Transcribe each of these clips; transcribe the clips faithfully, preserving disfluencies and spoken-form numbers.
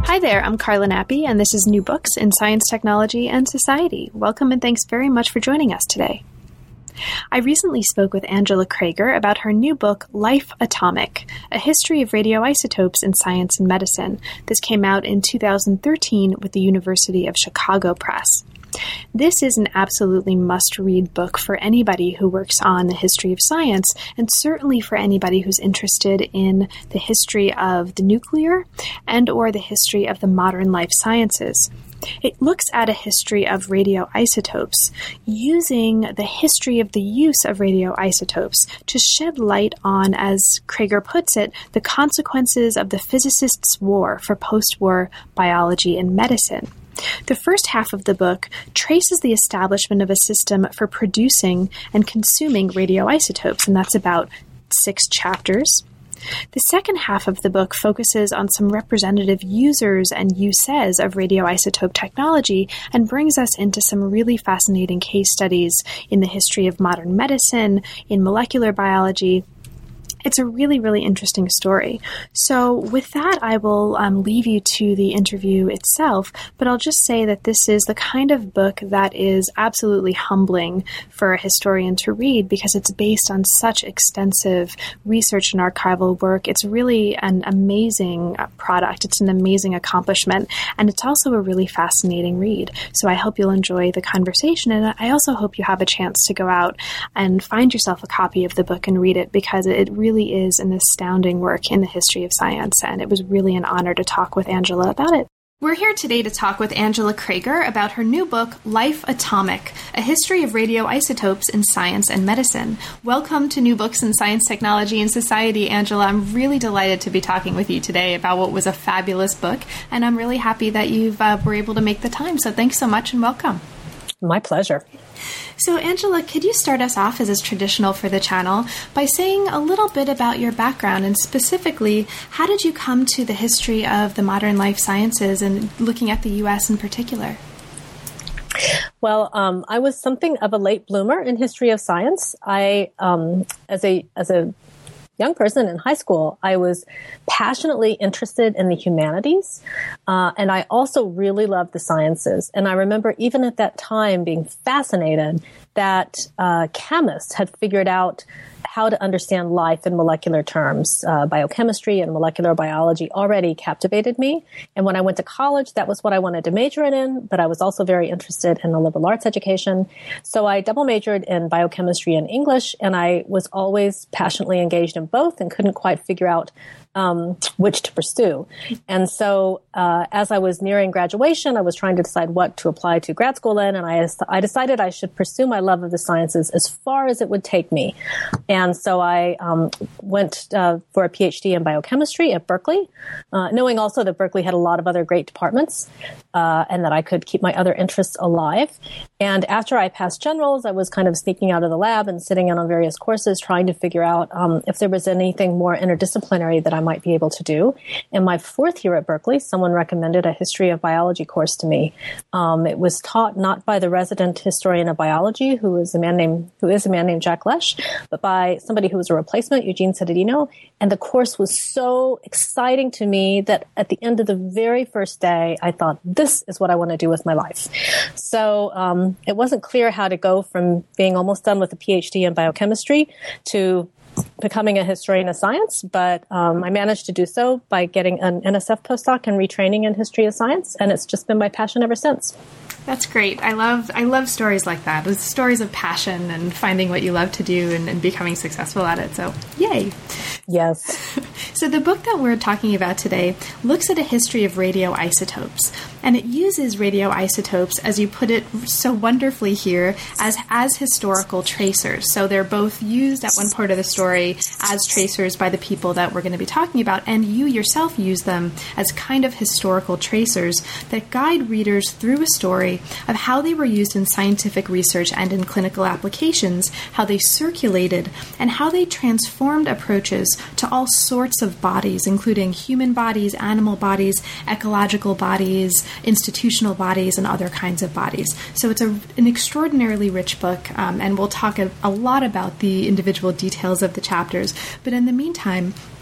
Hi there, I'm Carla Nappi, and this is New Books in Science, Technology, and Society. Welcome and thanks very much for joining us today. I recently spoke with Angela Krager about her new book, Life Atomic, A History of Radioisotopes in Science and Medicine. This came out in two thousand thirteen with the University of Chicago Press. This is an absolutely must-read book for anybody who works on the history of science, and certainly for anybody who's interested in the history of the nuclear and or the history of the modern life sciences. It looks at a history of radioisotopes, using the history of the use of radioisotopes to shed light on, as Krager puts it, the consequences of the physicists' war for post-war biology and medicine. The first half of the book traces the establishment of a system for producing and consuming radioisotopes, and that's about six chapters. The second half of the book focuses on some representative users and uses of radioisotope technology and brings us into some really fascinating case studies in the history of modern medicine, in molecular biology. It's a really, really interesting story. So with that, I will um, leave you to the interview itself, but I'll just say that this is the kind of book that is absolutely humbling for a historian to read because it's based on such extensive research and archival work. It's really an amazing product. It's an amazing accomplishment, and it's also a really fascinating read. So I hope you'll enjoy the conversation, and I also hope you have a chance to go out and find yourself a copy of the book and read it because it really really is an astounding work in the history of science, and it was really an honor to talk with Angela about it. We're here today to talk with Angela Krager about her new book, Life Atomic, A History of Radioisotopes in Science and Medicine. Welcome to New Books in Science, Technology, and Society, Angela. I'm really delighted to be talking with you today about what was a fabulous book, and I'm really happy that you uh, were able to make the time. So thanks so much and welcome. My pleasure. So, Angela, could you start us off, as is traditional for the channel, by saying a little bit about your background, and specifically, how did you come to the history of the modern life sciences and looking at the U S in particular? Well, um, I was something of a late bloomer in history of science. I, um, as a as a young person in high school, I was passionately interested in the humanities, uh, and I also really loved the sciences. And I remember even at that time being fascinated that uh, chemists had figured out how to understand life in molecular terms. Uh, biochemistry and molecular biology already captivated me. And when I went to college, that was what I wanted to major in, but I was also very interested in the liberal arts education. So I double majored in biochemistry and English, and I was always passionately engaged in both and couldn't quite figure out Um, which to pursue. And so uh, as I was nearing graduation, I was trying to decide what to apply to grad school in, and I, I decided I should pursue my love of the sciences as far as it would take me. And so I um, went uh, for a P H D in biochemistry at Berkeley, uh, knowing also that Berkeley had a lot of other great departments uh, and that I could keep my other interests alive. And after I passed generals, I was kind of sneaking out of the lab and sitting in on various courses trying to figure out um, if there was anything more interdisciplinary that I might be able to do. In my fourth year at Berkeley, someone recommended a history of biology course to me. Um, it was taught not by the resident historian of biology, who is a man named who is a man named Jack Lesh, but by somebody who was a replacement, Eugene Citadino. And the course was so exciting to me that at the end of the very first day, I thought, this is what I want to do with my life. So um, it wasn't clear how to go from being almost done with a P H D in biochemistry to becoming a historian of science, but um, I managed to do so by getting an N S F postdoc and retraining in history of science, and it's just been my passion ever since. That's great. I love I love stories like that. It's stories of passion and finding what you love to do and, and becoming successful at it. So, yay. Yes. So the book that we're talking about today looks at a history of radioisotopes, and it uses radioisotopes, as you put it so wonderfully here, as, as historical tracers. So they're both used at one part of the story as tracers by the people that we're going to be talking about, and you yourself use them as kind of historical tracers that guide readers through a story of how they were used in scientific research and in clinical applications, how they circulated, and how they transformed approaches to all sorts of bodies, including human bodies, animal bodies, ecological bodies, institutional bodies, and other kinds of bodies. So it's a, an extraordinarily rich book, um, and we'll talk a, a lot about the individual details of the chapters. But in the meantime,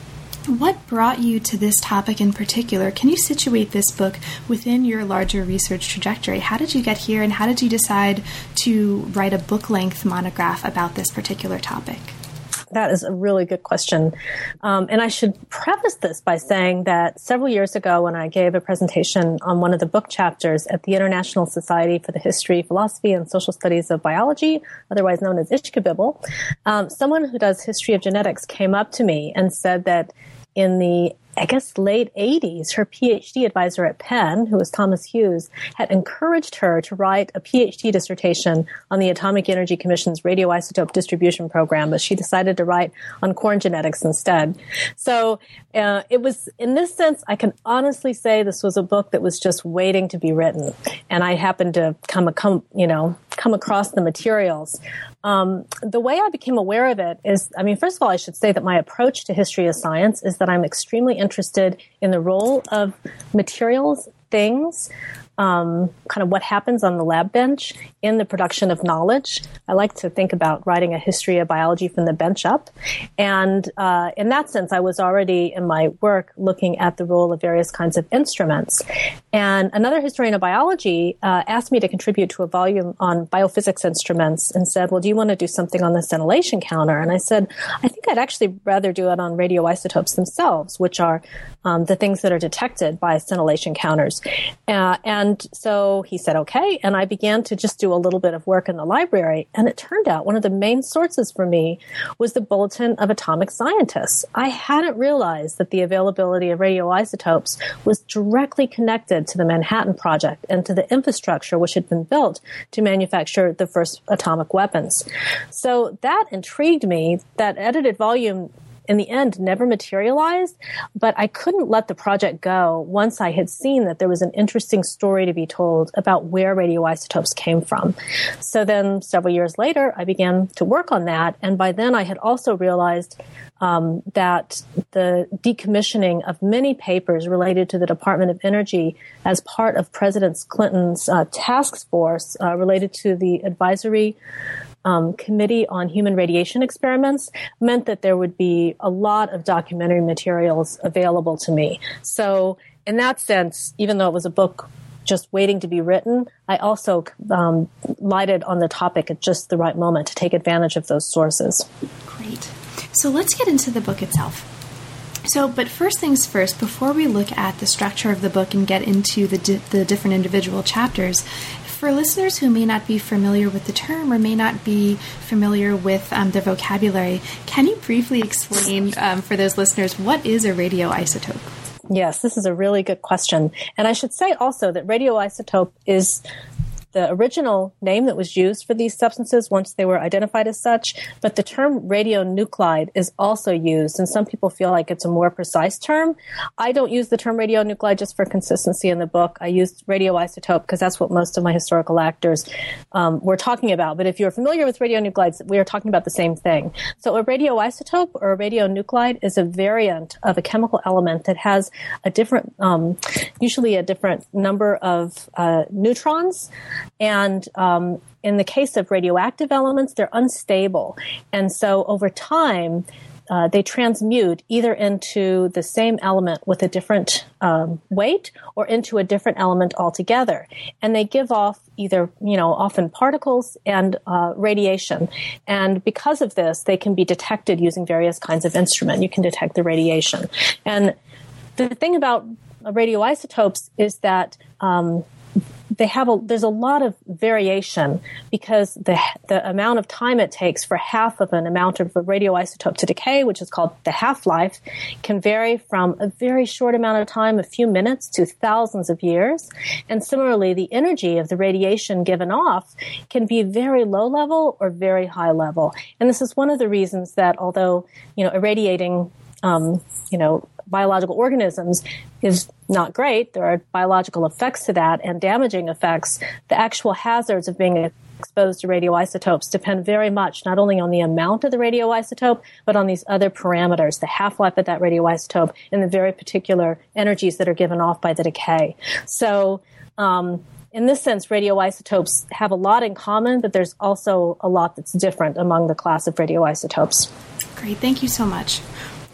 What brought you to this topic in particular? Can you situate this book within your larger research trajectory? How did you get here, and how did you decide to write a book-length monograph about this particular topic? That is a really good question. Um, and I should preface this by saying that several years ago when I gave a presentation on one of the book chapters at the International Society for the History, Philosophy, and Social Studies of Biology, otherwise known as Ishkabibble, um, someone who does history of genetics came up to me and said that in the I guess, late eighties, her PhD advisor at Penn, who was Thomas Hughes, had encouraged her to write a PhD dissertation on the Atomic Energy Commission's radioisotope distribution program, but she decided to write on corn genetics instead. So uh, it was, in this sense, I can honestly say this was a book that was just waiting to be written. And I happened to come, come you know, come across the materials. Um, the way I became aware of it is, I mean, first of all, I should say that my approach to history of science is that I'm extremely interested in the role of materials, things, um, kind of what happens on the lab bench in the production of knowledge. I like to think about writing a history of biology from the bench up. And uh, in that sense, I was already in my work looking at the role of various kinds of instruments. And another historian of biology uh, asked me to contribute to a volume on biophysics instruments and said, well, do you want to do something on the scintillation counter? And I said, I think I'd actually rather do it on radioisotopes themselves, which are um, the things that are detected by scintillation counters. Uh, and so he said, okay. And I began to just do a little bit of work in the library. And it turned out one of the main sources for me was the Bulletin of Atomic Scientists. I hadn't realized that the availability of radioisotopes was directly connected to the Manhattan Project and to the infrastructure which had been built to manufacture the first atomic weapons. So that intrigued me. That edited volume in the end never materialized, but I couldn't let the project go once I had seen that there was an interesting story to be told about where radioisotopes came from. So then several years later, I began to work on that. And by then I had also realized um, that the decommissioning of many papers related to the Department of Energy as part of President Clinton's uh, task force uh, related to the advisory Um, Committee on Human Radiation Experiments meant that there would be a lot of documentary materials available to me. So in that sense, even though it was a book just waiting to be written, I also um, lighted on the topic at just the right moment to take advantage of those sources. Great. So let's get into the book itself. So, but first things first, before we look at the structure of the book and get into the di- the different individual chapters, for listeners who may not be familiar with the term or may not be familiar with um, the vocabulary, can you briefly explain um, for those listeners what is a radioisotope? Yes, this is a really good question. And I should say also that radioisotope is the original name that was used for these substances once they were identified as such, but the term radionuclide is also used, and some people feel like it's a more precise term. I don't use the term radionuclide just for consistency in the book. I used radioisotope because that's what most of my historical actors um, were talking about. But if you're familiar with radionuclides, we are talking about the same thing. So a radioisotope or a radionuclide is a variant of a chemical element that has a different, um, usually a different number of uh, neutrons. And um, in the case of radioactive elements, they're unstable. And so over time, uh, they transmute either into the same element with a different um, weight or into a different element altogether. And they give off either, you know, often particles and uh, radiation. And because of this, they can be detected using various kinds of instrument. You can detect the radiation. And the thing about radioisotopes is that um, They have a, there's a lot of variation because the the amount of time it takes for half of an amount of a radioisotope to decay, which is called the half-life, can vary from a very short amount of time, a few minutes, to thousands of years. And similarly, the energy of the radiation given off can be very low level or very high level. And this is one of the reasons that although, you know, irradiating, um, you know, biological organisms is not great. There are biological effects to that and damaging effects. The actual hazards of being exposed to radioisotopes depend very much not only on the amount of the radioisotope, but on these other parameters, the half-life of that radioisotope and the very particular energies that are given off by the decay. So, um, in this sense, radioisotopes have a lot in common, but there's also a lot that's different among the class of radioisotopes. Great. Thank you so much.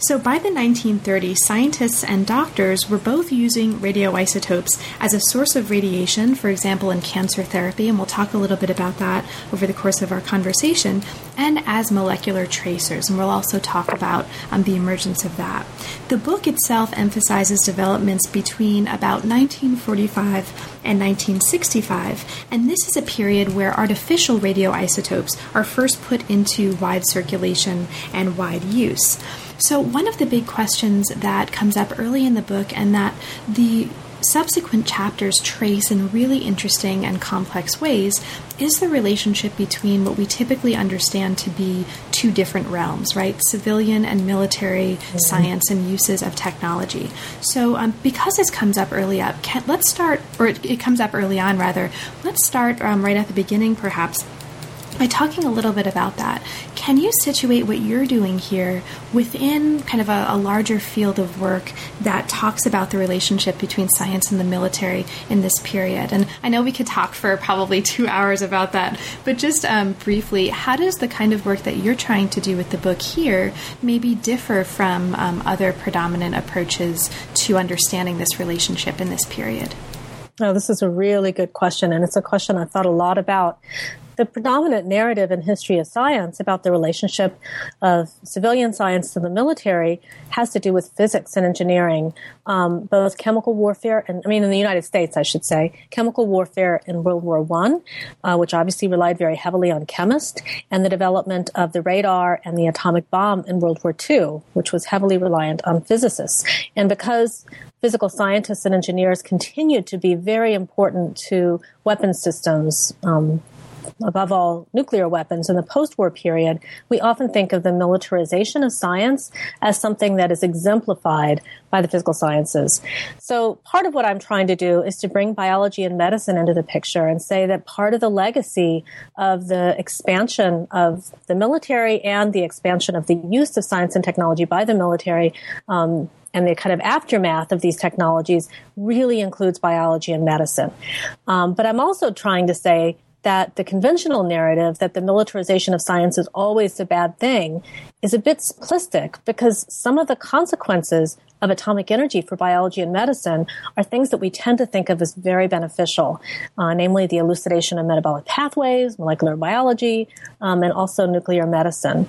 So by the nineteen thirties, scientists and doctors were both using radioisotopes as a source of radiation, for example, in cancer therapy, and we'll talk a little bit about that over the course of our conversation, and as molecular tracers, and we'll also talk about um, the emergence of that. The book itself emphasizes developments between about nineteen forty-five and nineteen sixty-five, and this is a period where artificial radioisotopes are first put into wide circulation and wide use. So one of the big questions that comes up early in the book and that the subsequent chapters trace in really interesting and complex ways is the relationship between what we typically understand to be two different realms, right? Civilian and military mm-hmm. science and uses of technology. So um, because this comes up early up, can, let's start, or it, it comes up early on rather, let's start um, right at the beginning perhaps by talking a little bit about that. Can you situate what you're doing here within kind of a, a larger field of work that talks about the relationship between science and the military in this period? And I know we could talk for probably two hours about that, but just um, briefly, how does the kind of work that you're trying to do with the book here maybe differ from um, other predominant approaches to understanding this relationship in this period? Oh, this is a really good question, and it's a question I've thought a lot about. The predominant narrative in history of science about the relationship of civilian science to the military has to do with physics and engineering, um, both chemical warfare, and I mean in the United States, I should say, chemical warfare in World War One, uh, which obviously relied very heavily on chemists, and the development of the radar and the atomic bomb in World War Two, which was heavily reliant on physicists. And because physical scientists and engineers continued to be very important to weapons systems, um, above all nuclear weapons in the post-war period, we often think of the militarization of science as something that is exemplified by the physical sciences. So part of what I'm trying to do is to bring biology and medicine into the picture and say that part of the legacy of the expansion of the military and the expansion of the use of science and technology by the military um, and the kind of aftermath of these technologies really includes biology and medicine. Um, but I'm also trying to say that the conventional narrative that the militarization of science is always a bad thing is a bit simplistic, because some of the consequences of atomic energy for biology and medicine are things that we tend to think of as very beneficial, uh, namely the elucidation of metabolic pathways, molecular biology, um, and also nuclear medicine.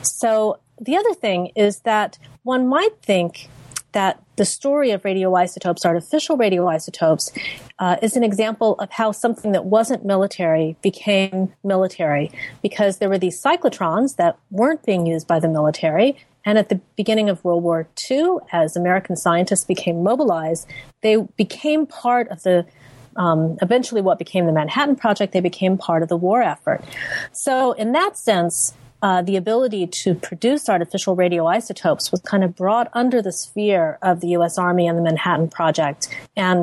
So the other thing is that one might think that the story of radioisotopes, artificial radioisotopes, uh, is an example of how something that wasn't military became military, because there were these cyclotrons that weren't being used by the military. And at the beginning of World War Two, as American scientists became mobilized, they became part of the Um, eventually what became the Manhattan Project. They became part of the war effort. So in that sense, Uh, the ability to produce artificial radioisotopes was kind of brought under the sphere of the U S Army and the Manhattan Project. And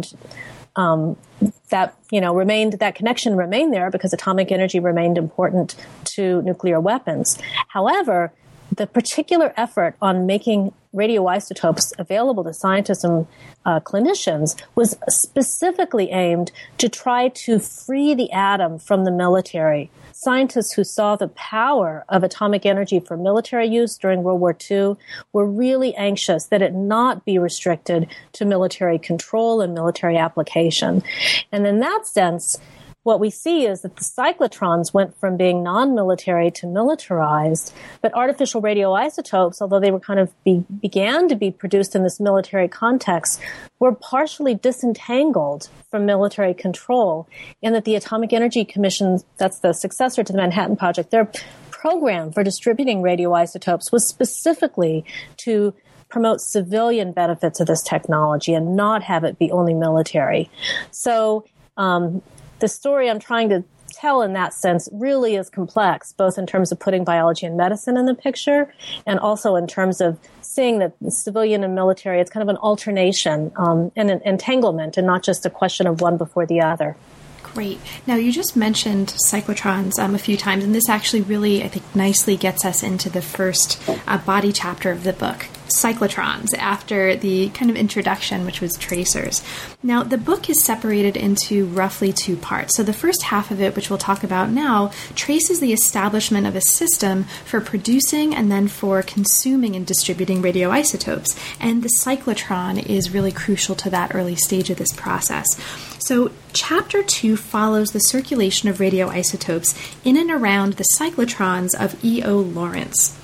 um, that, you know, remained, that connection remained there because atomic energy remained important to nuclear weapons. However, the particular effort on making radioisotopes available to scientists and uh, clinicians was specifically aimed to try to free the atom from the military. Scientists who saw the power of atomic energy for military use during World War Two were really anxious that it not be restricted to military control and military application. And in that sense, what we see is that the cyclotrons went from being non-military to militarized, but artificial radioisotopes, although they were kind of be, began to be produced in this military context, were partially disentangled from military control, in that the Atomic Energy Commission, that's the successor to the Manhattan Project, their program for distributing radioisotopes was specifically to promote civilian benefits of this technology and not have it be only military. So, um, the story I'm trying to tell in that sense really is complex, both in terms of putting biology and medicine in the picture, and also in terms of seeing that the civilian and military, it's kind of an alternation um, and an entanglement, and not just a question of one before the other. Great. Now, you just mentioned cyclotrons um, a few times, and this actually really, I think, nicely gets us into the first uh, body chapter of the book. cyclotrons after the kind of introduction, which was tracers. Now, the book is separated into roughly two parts. So the first half of it, which we'll talk about now, traces the establishment of a system for producing and then for consuming and distributing radioisotopes. And the cyclotron is really crucial to that early stage of this process. So chapter two follows the circulation of radioisotopes in and around the cyclotrons of E O Lawrence.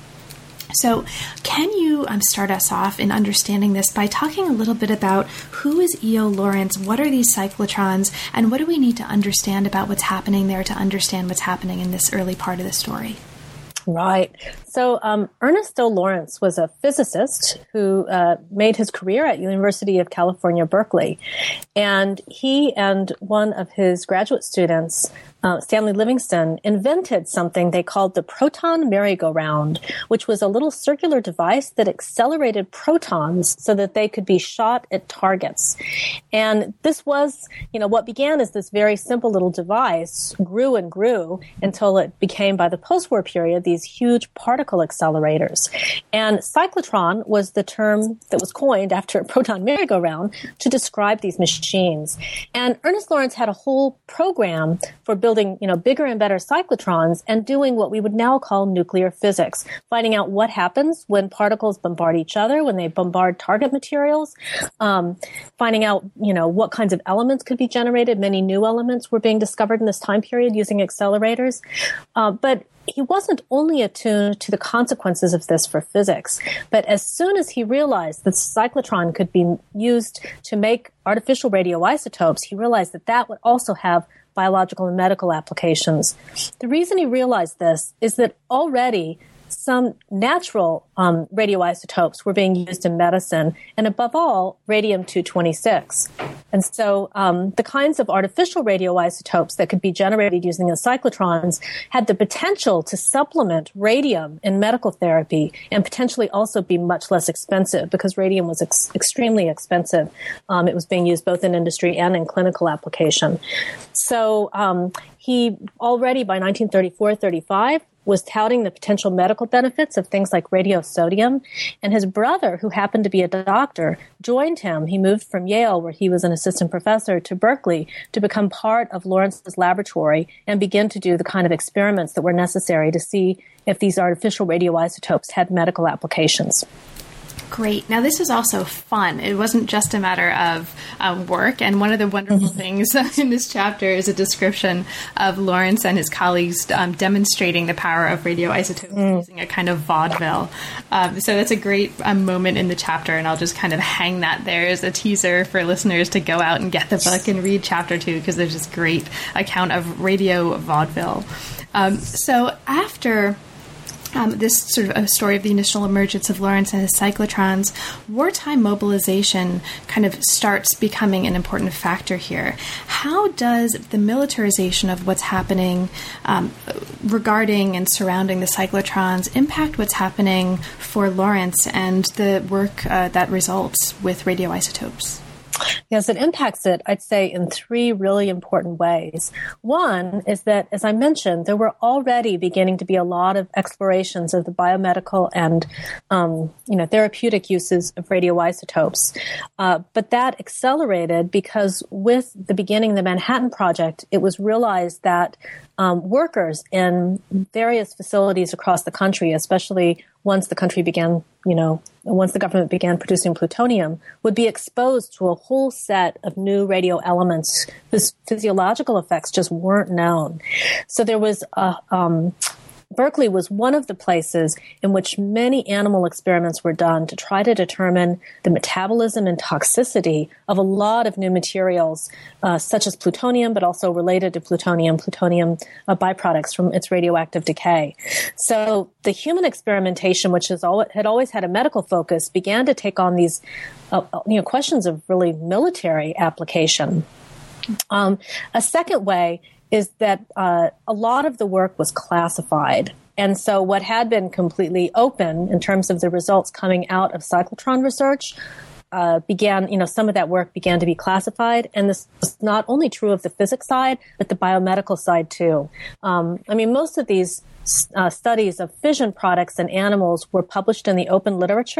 So can you um, start us off in understanding this by talking a little bit about who is E O Lawrence, what are these cyclotrons, and what do we need to understand about what's happening there to understand what's happening in this early part of the story? Right. So um, Ernest O. Lawrence was a physicist who uh, made his career at University of California, Berkeley. And he and one of his graduate students, uh, Stanley Livingston, invented something they called the proton merry-go-round, which was a little circular device that accelerated protons so that they could be shot at targets. And this was, you know, what began as this very simple little device grew and grew until it became, by the post-war period, these huge particle accelerators. And cyclotron was the term that was coined after a proton merry-go-round to describe these machines. And Ernest Lawrence had a whole program for building, you know, bigger and better cyclotrons and doing what we would now call nuclear physics, finding out what happens when particles bombard each other, when they bombard target materials, um, finding out, you know, what kinds of elements could be generated. Many new elements were being discovered in this time period using accelerators. Uh, but he wasn't only attuned to the consequences of this for physics, but as soon as he realized that cyclotron could be used to make artificial radioisotopes, he realized that that would also have biological and medical applications. The reason he realized this is that already some natural um, radioisotopes were being used in medicine, and above all, radium two twenty-six. And so um, the kinds of artificial radioisotopes that could be generated using the cyclotrons had the potential to supplement radium in medical therapy and potentially also be much less expensive because radium was ex- extremely expensive. Um, it was being used both in industry and in clinical application. So um, he already by nineteen thirty-four thirty-five was touting the potential medical benefits of things like radiosodium. And his brother, who happened to be a doctor, joined him. He moved from Yale, where he was an assistant professor, to Berkeley to become part of Lawrence's laboratory and begin to do the kind of experiments that were necessary to see if these artificial radioisotopes had medical applications. Great. Now, this is also fun. It wasn't just a matter of um, work. And one of the wonderful things in this chapter is a description of Lawrence and his colleagues um, demonstrating the power of radioisotopes mm. using a kind of vaudeville. Um, so that's a great um, moment in the chapter, and I'll just kind of hang that there as a teaser for listeners to go out and get the book and read chapter two, because there's this great account of radio vaudeville. Um, so after... Um, this sort of a story of the initial emergence of Lawrence and his cyclotrons, wartime mobilization kind of starts becoming an important factor here. How does the militarization of what's happening um, regarding and surrounding the cyclotrons impact what's happening for Lawrence and the work uh, that results with radioisotopes? Yes, it impacts it, I'd say, in three really important ways. One is that, as I mentioned, there were already beginning to be a lot of explorations of the biomedical and, um, you know, therapeutic uses of radioisotopes. Uh, but that accelerated because with the beginning of the Manhattan Project, it was realized that um, workers in various facilities across the country, especially once the country began, you know, once the government began producing plutonium, would be exposed to a whole set of new radio elements whose physiological effects just weren't known. So there was a, um, Berkeley was one of the places in which many animal experiments were done to try to determine the metabolism and toxicity of a lot of new materials, uh, such as plutonium, but also related to plutonium, plutonium uh, byproducts from its radioactive decay. So the human experimentation, which has al- had always had a medical focus, began to take on these uh, you know, questions of really military application. Um, a second way is that uh, a lot of the work was classified. And so what had been completely open in terms of the results coming out of cyclotron research uh, began, you know, some of that work began to be classified. And this was not only true of the physics side, but the biomedical side too. Um, I mean, most of these uh, studies of fission products in animals were published in the open literature,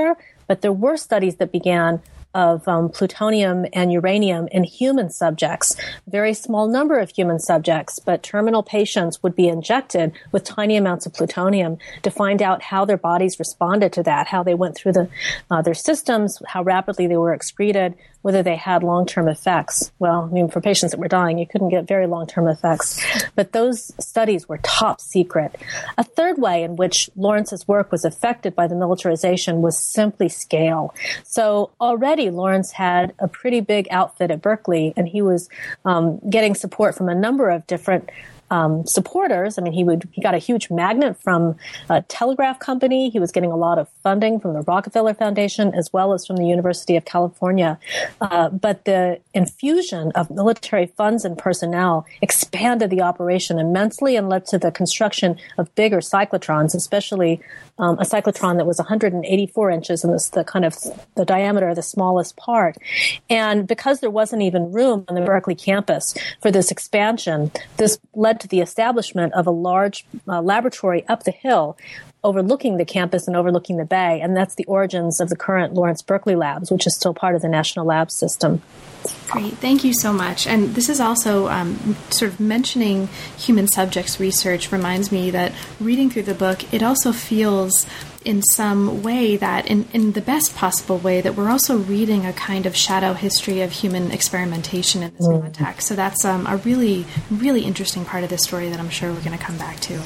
but there were studies that began of um, plutonium and uranium in human subjects. A very small number of human subjects, but terminal patients would be injected with tiny amounts of plutonium to find out how their bodies responded to that, how they went through the uh, their systems, how rapidly they were excreted, whether they had long-term effects. Well, I mean, for patients that were dying, you couldn't get very long-term effects. But those studies were top secret. A third way in which Lawrence's work was affected by the militarization was simply scale. So already Lawrence had a pretty big outfit at Berkeley, and he was um, getting support from a number of different Um, supporters. I mean, he would he got a huge magnet from a telegraph company. He was getting a lot of funding from the Rockefeller Foundation as well as from the University of California. Uh, but the infusion of military funds and personnel expanded the operation immensely and led to the construction of bigger cyclotrons, especially um, a cyclotron that was one hundred eighty-four inches in this, the kind of the diameter of the smallest part. And because there wasn't even room on the Berkeley campus for this expansion, this led to the establishment of a large uh, laboratory up the hill overlooking the campus and overlooking the bay. And that's the origins of the current Lawrence Berkeley Labs, which is still part of the National Labs system. Great. Thank you so much. And this is also um, sort of mentioning human subjects research reminds me that reading through the book, it also feels in some way that in, in the best possible way that we're also reading a kind of shadow history of human experimentation in this mm. context. So that's um, a really, really interesting part of the story that I'm sure we're going to come back to.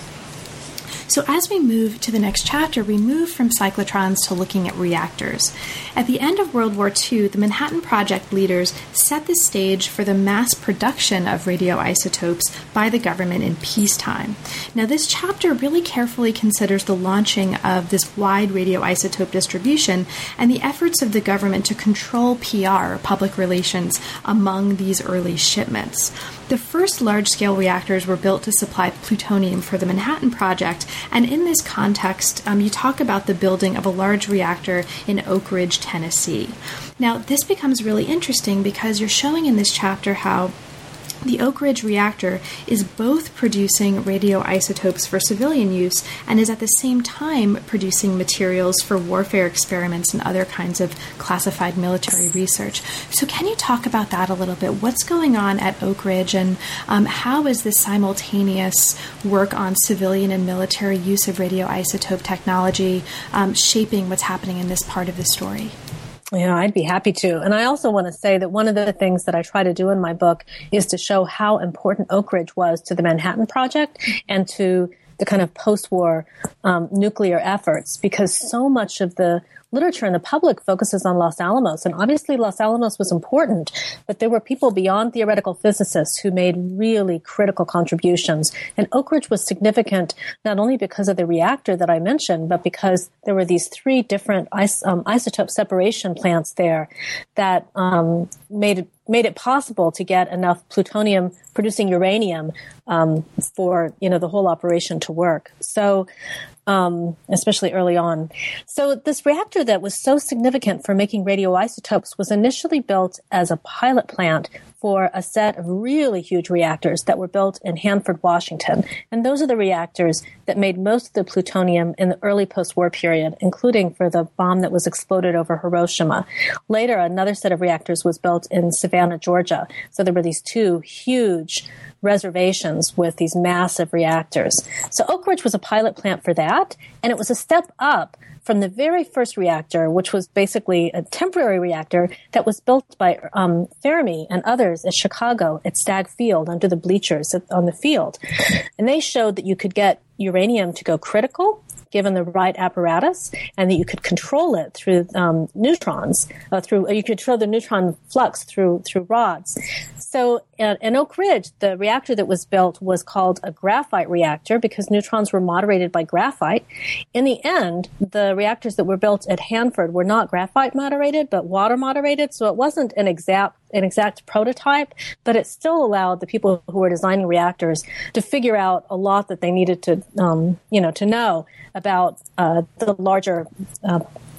So as we move to the next chapter, we move from cyclotrons to looking at reactors. At the end of World War Two, the Manhattan Project leaders set the stage for the mass production of radioisotopes by the government in peacetime. Now, this chapter really carefully considers the launching of this wide radioisotope distribution and the efforts of the government to control P R, public relations, among these early shipments. The first large-scale reactors were built to supply plutonium for the Manhattan Project, and in this context, um, you talk about the building of a large reactor in Oak Ridge, Tennessee. Now, this becomes really interesting because you're showing in this chapter how the Oak Ridge reactor is both producing radioisotopes for civilian use and is at the same time producing materials for warfare experiments and other kinds of classified military research. So can you talk about that a little bit? What's going on at Oak Ridge, and um, how is this simultaneous work on civilian and military use of radioisotope technology um, shaping what's happening in this part of the story? Yeah, I'd be happy to. And I also want to say that one of the things that I try to do in my book is to show how important Oak Ridge was to the Manhattan Project and to the kind of post-war um, nuclear efforts, because so much of the literature and the public focuses on Los Alamos. And obviously Los Alamos was important, but there were people beyond theoretical physicists who made really critical contributions. And Oak Ridge was significant not only because of the reactor that I mentioned, but because there were these three different is- um, isotope separation plants there that um, made it made it possible to get enough plutonium producing uranium um, for, you know, the whole operation to work. So, um, especially early on. So this reactor that was so significant for making radioisotopes was initially built as a pilot plant for a set of really huge reactors that were built in Hanford, Washington. And those are the reactors that made most of the plutonium in the early post-war period, including for the bomb that was exploded over Hiroshima. Later, another set of reactors was built in Savannah, Georgia. So there were these two huge reservations with these massive reactors. So Oak Ridge was a pilot plant for that, and it was a step up from the very first reactor, which was basically a temporary reactor that was built by um, Fermi and others at Chicago at Stagg Field under the bleachers on the field. And they showed that you could get uranium to go critical given the right apparatus, and that you could control it through um, neutrons, uh, through you could control the neutron flux through through rods. So at, in Oak Ridge, the reactor that was built was called a graphite reactor because neutrons were moderated by graphite. In the end, the reactors that were built at Hanford were not graphite moderated, but water moderated. So it wasn't an exact an exact prototype, but it still allowed the people who were designing reactors to figure out a lot that they needed to, um, you know, to know about uh, the larger uh,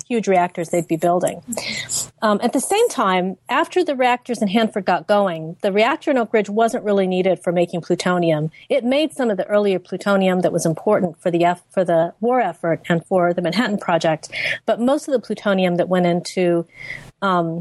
huge reactors they'd be building. Um, at the same time, after the reactors in Hanford got going, the reactor in Oak Ridge wasn't really needed for making plutonium. It made some of the earlier plutonium that was important for the F- for the war effort and for the Manhattan Project, but most of the plutonium that went into um,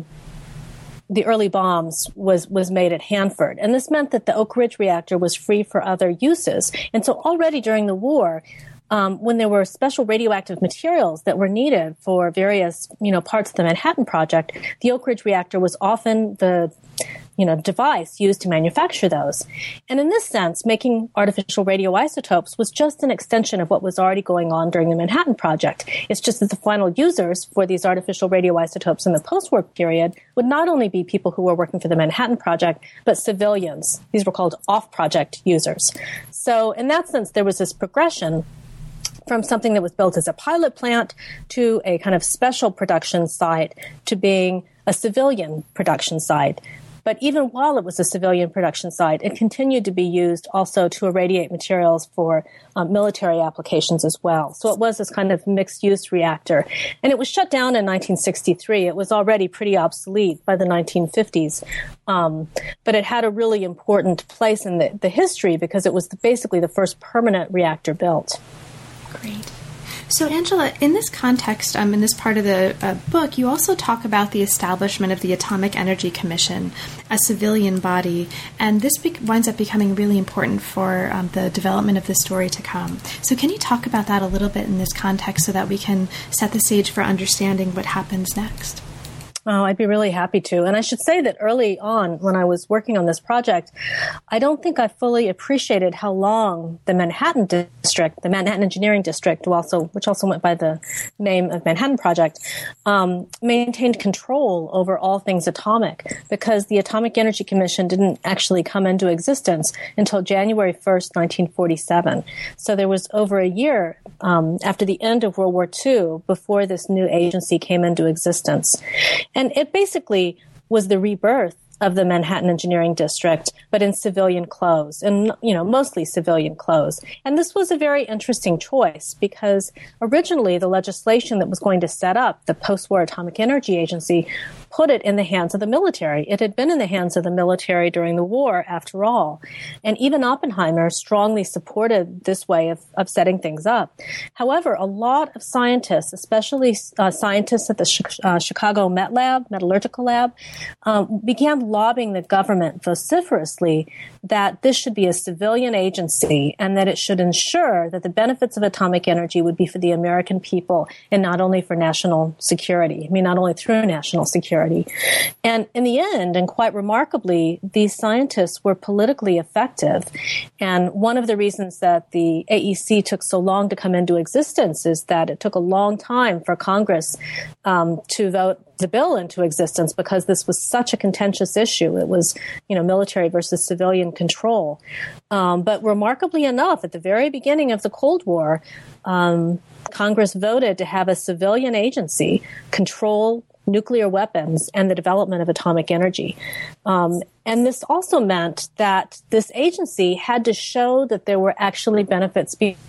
the early bombs was, was made at Hanford. And this meant that the Oak Ridge reactor was free for other uses. And so already during the war, um, when there were special radioactive materials that were needed for various, you know, parts of the Manhattan Project, the Oak Ridge reactor was often the you know, device used to manufacture those. And in this sense, making artificial radioisotopes was just an extension of what was already going on during the Manhattan Project. It's just that the final users for these artificial radioisotopes in the post-war period would not only be people who were working for the Manhattan Project, but civilians. These were called off-project users. So in that sense, there was this progression from something that was built as a pilot plant to a kind of special production site to being a civilian production site. But even while it was a civilian production site, it continued to be used also to irradiate materials for um, military applications as well. So it was this kind of mixed-use reactor. And it was shut down in nineteen sixty-three. It was already pretty obsolete by the nineteen fifties. Um, but it had a really important place in the, the history because it was the, basically the first permanent reactor built. Great. So, Angela, in this context, um, in this part of the uh, book, you also talk about the establishment of the Atomic Energy Commission, a civilian body, and this be- winds up becoming really important for um, the development of the story to come. So can you talk about that a little bit in this context so that we can set the stage for understanding what happens next? Oh, I'd be really happy to. And I should say that early on, when I was working on this project, I don't think I fully appreciated how long the Manhattan District, the Manhattan Engineering District, also, which also went by the name of Manhattan Project, um, maintained control over all things atomic, because the Atomic Energy Commission didn't actually come into existence until January first, nineteen forty-seven. So there was over a year um, after the end of World War Two before this new agency came into existence. And it basically was the rebirth of the Manhattan Engineering District, but in civilian clothes, and, you know, mostly civilian clothes. And this was a very interesting choice because originally the legislation that was going to set up the post-war Atomic Energy Agency put it in the hands of the military. It had been in the hands of the military during the war, after all. And even Oppenheimer strongly supported this way of, of setting things up. However, a lot of scientists, especially uh, scientists at the Ch- uh, Chicago Met Lab, Metallurgical Lab, um, began lobbying the government vociferously that this should be a civilian agency and that it should ensure that the benefits of atomic energy would be for the American people and not only for national security. I mean, not only through national security. And in the end, and quite remarkably, these scientists were politically effective. And one of the reasons that the A E C took so long to come into existence is that it took a long time for Congress um, to vote the bill into existence because this was such a contentious issue. It was, you know, military versus civilian control. Um, but remarkably enough, at the very beginning of the Cold War, um, Congress voted to have a civilian agency control nuclear weapons and the development of atomic energy. Um, and this also meant that this agency had to show that there were actually benefits being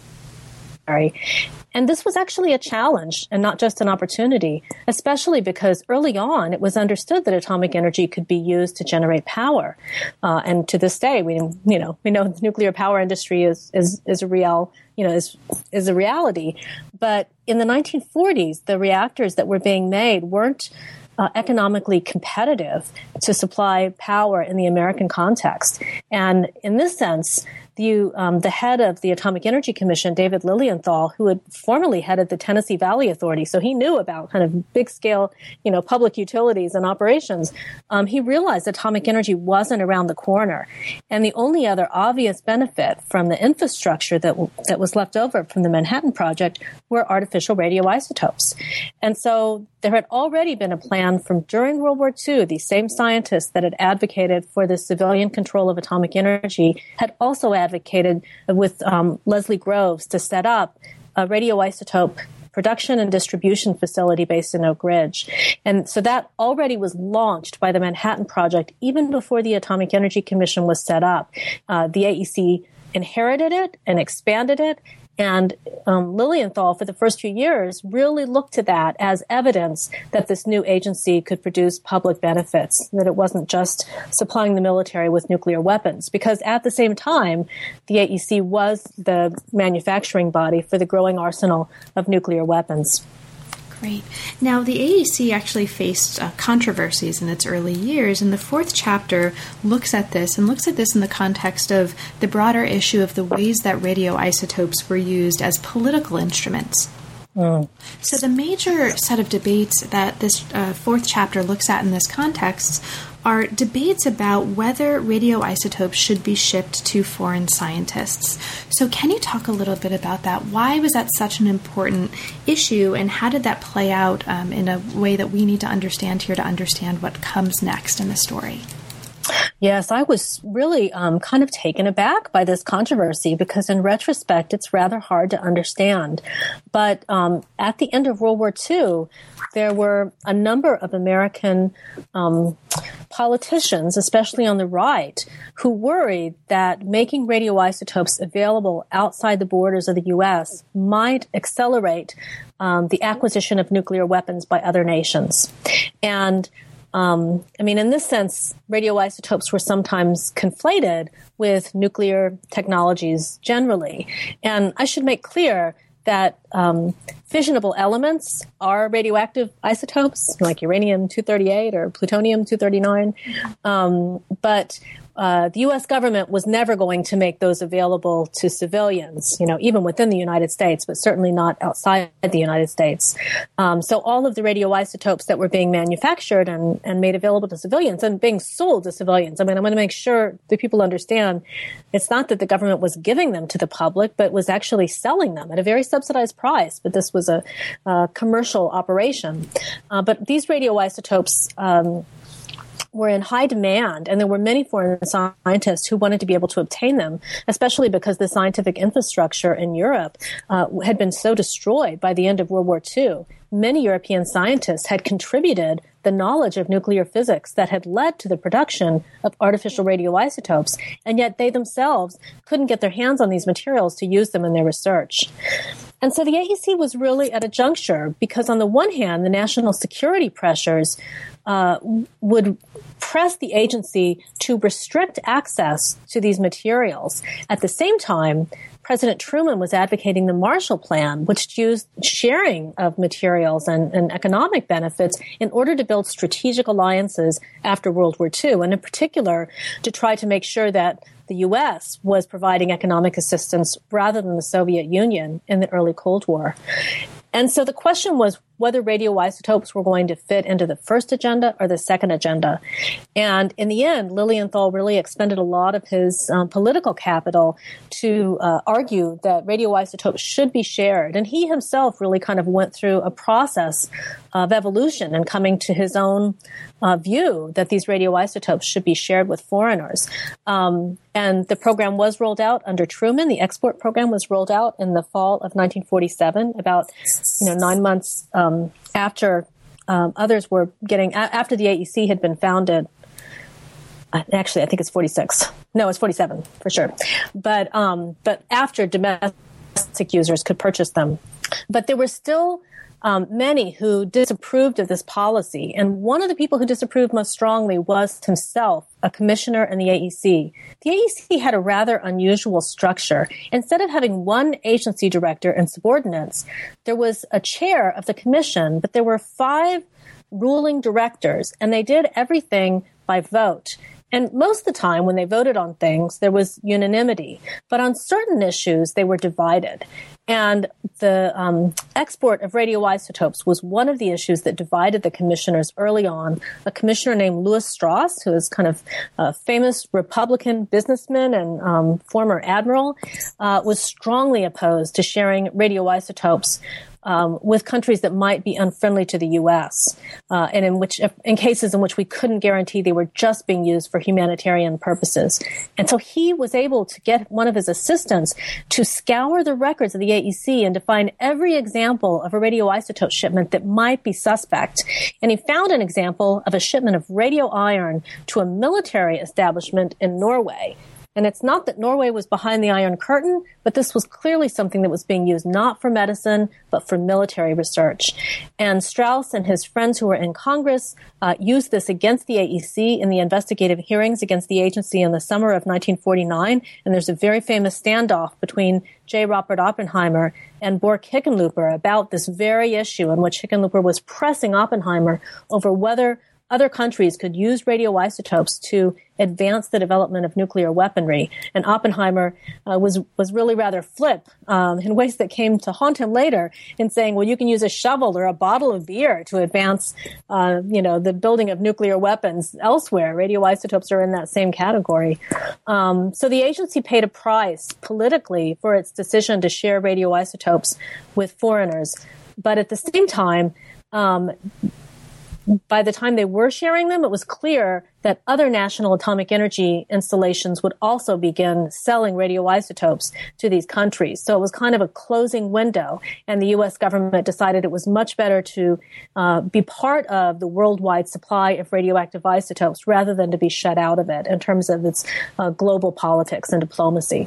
And this was actually a challenge and not just an opportunity, especially because early on it was understood that atomic energy could be used to generate power. Uh, and to this day, we, you know, we know the nuclear power industry is, is, is a real, you know, is, is a reality. But in the nineteen forties, the reactors that were being made weren't Uh, economically competitive to supply power in the American context. And in this sense, the, um, the head of the Atomic Energy Commission, David Lilienthal, who had formerly headed the Tennessee Valley Authority, so he knew about kind of big-scale, you know, public utilities and operations, um, he realized atomic energy wasn't around the corner. And the only other obvious benefit from the infrastructure that w- that was left over from the Manhattan Project were artificial radioisotopes. And so there had already been a plan from during World War Two. These same scientists that had advocated for the civilian control of atomic energy had also advocated with um, Leslie Groves to set up a radioisotope production and distribution facility based in Oak Ridge. And so that already was launched by the Manhattan Project even before the Atomic Energy Commission was set up. Uh, the A E C inherited it and expanded it And um, Lilienthal, for the first few years, really looked to that as evidence that this new agency could produce public benefits, that it wasn't just supplying the military with nuclear weapons. Because at the same time, the A E C was the manufacturing body for the growing arsenal of nuclear weapons. Great. Now, the A E C actually faced uh, controversies in its early years, and the fourth chapter looks at this and looks at this in the context of the broader issue of the ways that radioisotopes were used as political instruments. Mm. So the major set of debates that this uh, fourth chapter looks at in this context are debates about whether radioisotopes should be shipped to foreign scientists. So can you talk a little bit about that? Why was that such an important issue, and how did that play out um, in a way that we need to understand here to understand what comes next in the story? Yes, I was really um, kind of taken aback by this controversy because in retrospect, it's rather hard to understand. But um, at the end of World War Two, there were a number of American um, politicians, especially on the right, who worried that making radioisotopes available outside the borders of the U S might accelerate um, the acquisition of nuclear weapons by other nations. And Um, I mean, in this sense, radioisotopes were sometimes conflated with nuclear technologies generally. And I should make clear that um, fissionable elements are radioactive isotopes, like uranium two thirty-eight or plutonium two thirty-nine. Um, but Uh, the U S government was never going to make those available to civilians, you know, even within the United States, but certainly not outside the United States. Um, so all of the radioisotopes that were being manufactured and, and made available to civilians and being sold to civilians, I mean, I'm going to make sure that people understand it's not that the government was giving them to the public, but was actually selling them at a very subsidized price. But this was a, a commercial operation. Uh, but these radioisotopes, um, were in high demand, and there were many foreign scientists who wanted to be able to obtain them, especially because the scientific infrastructure in Europe uh, had been so destroyed by the end of World War Two. Many European scientists had contributed the knowledge of nuclear physics that had led to the production of artificial radioisotopes, and yet they themselves couldn't get their hands on these materials to use them in their research. And so the A E C was really at a juncture because, on the one hand, the national security pressures uh, would press the agency to restrict access to these materials. At the same time, President Truman was advocating the Marshall Plan, which used sharing of materials and, and economic benefits in order to build strategic alliances after World War Two, and in particular to try to make sure that the U S was providing economic assistance rather than the Soviet Union in the early Cold War. And so the question was whether radioisotopes were going to fit into the first agenda or the second agenda. And in the end, Lilienthal really expended a lot of his um, political capital to uh, argue that radioisotopes should be shared. And he himself really kind of went through a process of evolution and coming to his own uh, view that these radioisotopes should be shared with foreigners. Um, and the program was rolled out under Truman. The export program was rolled out in the fall of nineteen forty-seven, about you know nine months um, Um, after um, others were getting, a- after the A E C had been founded. Uh, actually, I think it's forty-six. No, it's forty-seven for sure. But um, but after domestic users could purchase them, but there were still um, many who disapproved of this policy, and one of the people who disapproved most strongly was himself, a commissioner in the A E C. The A E C had a rather unusual structure. Instead of having one agency director and subordinates, there was a chair of the commission, but there were five ruling directors, and they did everything by vote. And most of the time when they voted on things, there was unanimity. But on certain issues, they were divided. And the um, export of radioisotopes was one of the issues that divided the commissioners early on. A commissioner named Louis Strauss, who is kind of a famous Republican businessman and um, former admiral, uh, was strongly opposed to sharing radioisotopes Um, with countries that might be unfriendly to the U S, uh, and in which, in cases in which we couldn't guarantee they were just being used for humanitarian purposes. And so he was able to get one of his assistants to scour the records of the A E C and to find every example of a radioisotope shipment that might be suspect. And he found an example of a shipment of radio iron to a military establishment in Norway. And it's not that Norway was behind the Iron Curtain, but this was clearly something that was being used not for medicine, but for military research. And Strauss and his friends who were in Congress uh, used this against the A E C in the investigative hearings against the agency in the summer of nineteen forty-nine. And there's a very famous standoff between J. Robert Oppenheimer and Bork Hickenlooper about this very issue in which Hickenlooper was pressing Oppenheimer over whether other countries could use radioisotopes to advance the development of nuclear weaponry. And Oppenheimer uh, was was really rather flip um, in ways that came to haunt him later in saying, well, you can use a shovel or a bottle of beer to advance, uh, you know, the building of nuclear weapons elsewhere. Radioisotopes are in that same category. Um, so the agency paid a price politically for its decision to share radioisotopes with foreigners. But at the same time, um, by the time they were sharing them, it was clear that other national atomic energy installations would also begin selling radioisotopes to these countries. So it was kind of a closing window, and the U S government decided it was much better to uh, be part of the worldwide supply of radioactive isotopes rather than to be shut out of it in terms of its uh, global politics and diplomacy.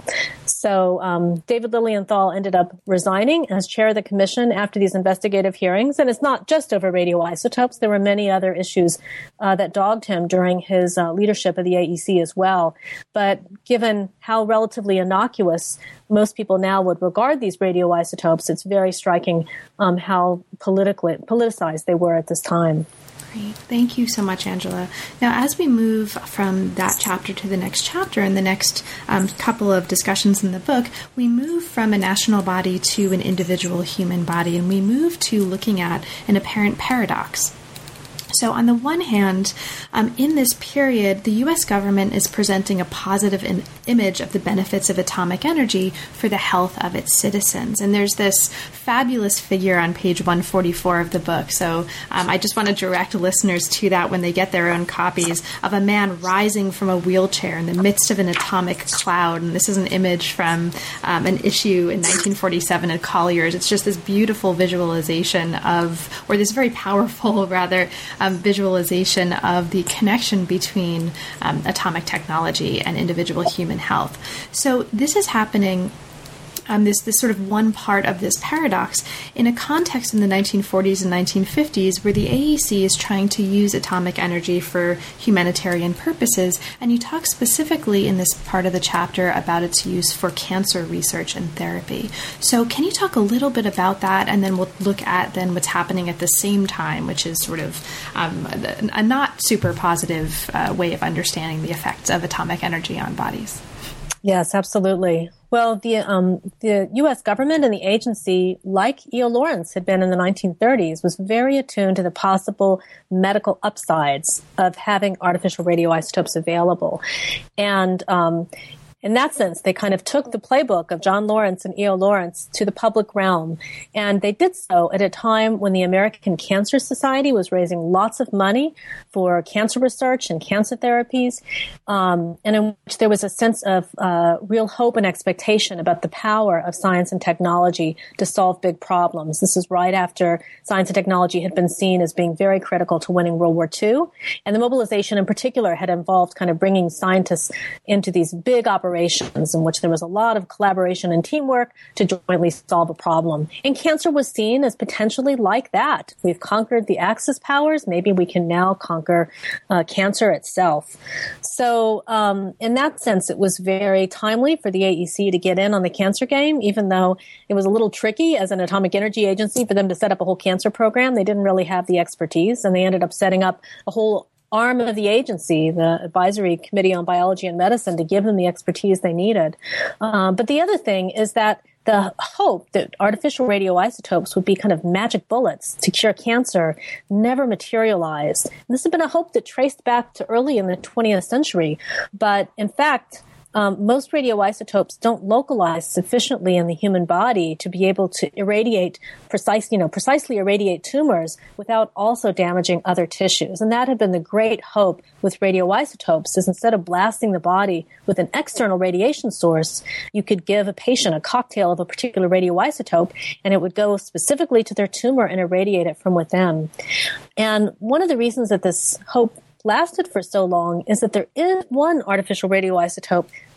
So um, David Lilienthal ended up resigning as chair of the commission after these investigative hearings, and it's not just over radioisotopes. There were many other issues uh, that dogged him during his uh, leadership of the A E C as well. But given how relatively innocuous most people now would regard these radioisotopes, it's very striking um, how politically politicized they were at this time. Great. Thank you so much, Angela. Now, as we move from that chapter to the next chapter and the next um, couple of discussions in the book, we move from a national body to an individual human body, and we move to looking at an apparent paradox. So on the one hand, um, in this period, the U S government is presenting a positive in- image of the benefits of atomic energy for the health of its citizens. And there's this fabulous figure on page one forty-four of the book. So um, I just want to direct listeners to that when they get their own copies, of a man rising from a wheelchair in the midst of an atomic cloud. And this is an image from um, an issue in nineteen forty-seven at Collier's. It's just this beautiful visualization of, or this very powerful, rather, Um, visualization of the connection between um, atomic technology and individual human health. So this is happening, um, this, this sort of one part of this paradox, in a context in the nineteen forties and nineteen fifties where the A E C is trying to use atomic energy for humanitarian purposes. And you talk specifically in this part of the chapter about its use for cancer research and therapy. So can you talk a little bit about that, and then we'll look at then what's happening at the same time, which is sort of um, a, a not super positive uh, way of understanding the effects of atomic energy on bodies. Yes, absolutely. Well, the um, the U S government and the agency, like E O. Lawrence had been in the nineteen thirties, was very attuned to the possible medical upsides of having artificial radioisotopes available. And um, in that sense, they kind of took the playbook of John Lawrence and E O. Lawrence to the public realm. And they did so at a time when the American Cancer Society was raising lots of money for cancer research and cancer therapies, um, and in which there was a sense of uh, real hope and expectation about the power of science and technology to solve big problems. This is right after science and technology had been seen as being very critical to winning World War Two. And the mobilization in particular had involved kind of bringing scientists into these big operations in which there was a lot of collaboration and teamwork to jointly solve a problem. And cancer was seen as potentially like that. We've conquered the Axis powers. Maybe we can now conquer uh, cancer itself. So um, in that sense, it was very timely for the A E C to get in on the cancer game, even though it was a little tricky as an atomic energy agency for them to set up a whole cancer program. They didn't really have the expertise, and they ended up setting up a whole arm of the agency, the Advisory Committee on Biology and Medicine, to give them the expertise they needed. Um, but the other thing is that the hope that artificial radioisotopes would be kind of magic bullets to cure cancer never materialized. And this has been a hope that traced back to early in the twentieth century. But in fact, Um, most radioisotopes don't localize sufficiently in the human body to be able to irradiate precise, you know, precisely irradiate tumors without also damaging other tissues. And that had been the great hope with radioisotopes, is instead of blasting the body with an external radiation source, you could give a patient a cocktail of a particular radioisotope, and it would go specifically to their tumor and irradiate it from within. And one of the reasons that this hope lasted for so long is that there is one artificial radioisotope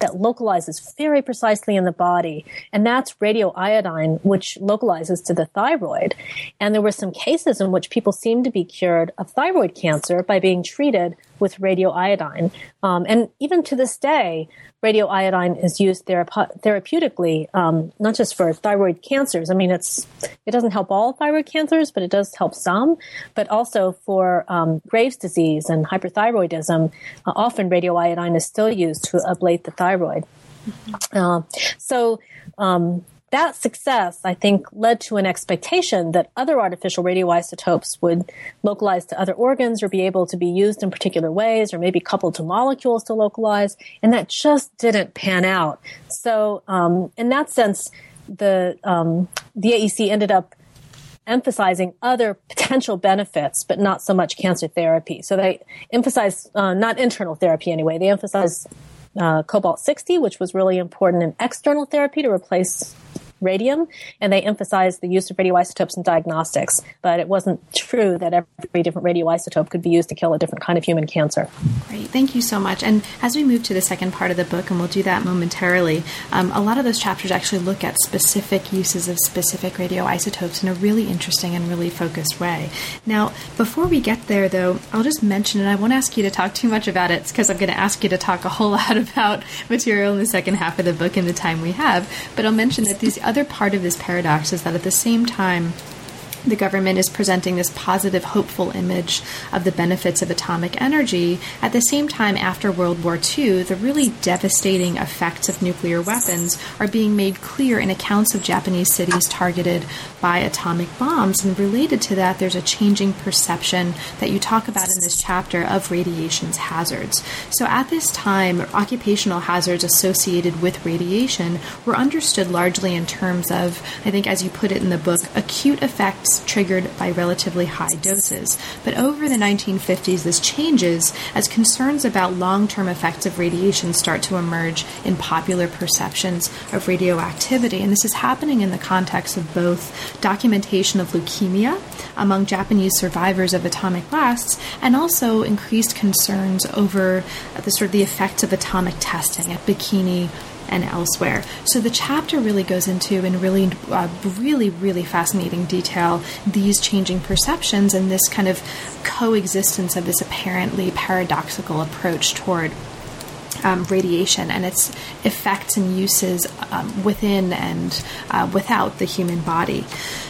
that localizes very precisely in the body, and that's radioiodine, which localizes to the thyroid. And there were some cases in which people seemed to be cured of thyroid cancer by being treated with radioiodine. Um, and even to this day, radioiodine is used therape- therapeutically, um, not just for thyroid cancers. I mean, it's it doesn't help all thyroid cancers, but it does help some. But also for um, Graves' disease and hyperthyroidism, uh, often radioiodine is still used to ablate the thyroid. Mm-hmm. Uh, so um, that success, I think, led to an expectation that other artificial radioisotopes would localize to other organs or be able to be used in particular ways or maybe coupled to molecules to localize, and that just didn't pan out. So um, in that sense, the um, the A E C ended up emphasizing other potential benefits, but not so much cancer therapy. So they emphasized, uh, not internal therapy anyway, they emphasized uh, cobalt sixty, which was really important in external therapy to replace radium, and they emphasized the use of radioisotopes in diagnostics. But it wasn't true that every different radioisotope could be used to kill a different kind of human cancer. Great. Thank you so much. And as we move to the second part of the book, and we'll do that momentarily, um, a lot of those chapters actually look at specific uses of specific radioisotopes in a really interesting and really focused way. Now, before we get there, though, I'll just mention, and I won't ask you to talk too much about it, because I'm going to ask you to talk a whole lot about material in the second half of the book in the time we have, but I'll mention that these other part of this paradox is that at the same time the government is presenting this positive, hopeful image of the benefits of atomic energy. At the same time, after World War Two, the really devastating effects of nuclear weapons are being made clear in accounts of Japanese cities targeted by atomic bombs. And related to that, there's a changing perception that you talk about in this chapter of radiation's hazards. So at this time, occupational hazards associated with radiation were understood largely in terms of, I think as you put it in the book, acute effects triggered by relatively high doses. But over the nineteen fifties, this changes as concerns about long-term effects of radiation start to emerge in popular perceptions of radioactivity. And this is happening in the context of both documentation of leukemia among Japanese survivors of atomic blasts and also increased concerns over the sort of the effects of atomic testing at Bikini and elsewhere. So the chapter really goes into, in really, uh, really, really fascinating detail, these changing perceptions and this kind of coexistence of this apparently paradoxical approach toward um, radiation and its effects and uses um, within and uh, without the human body.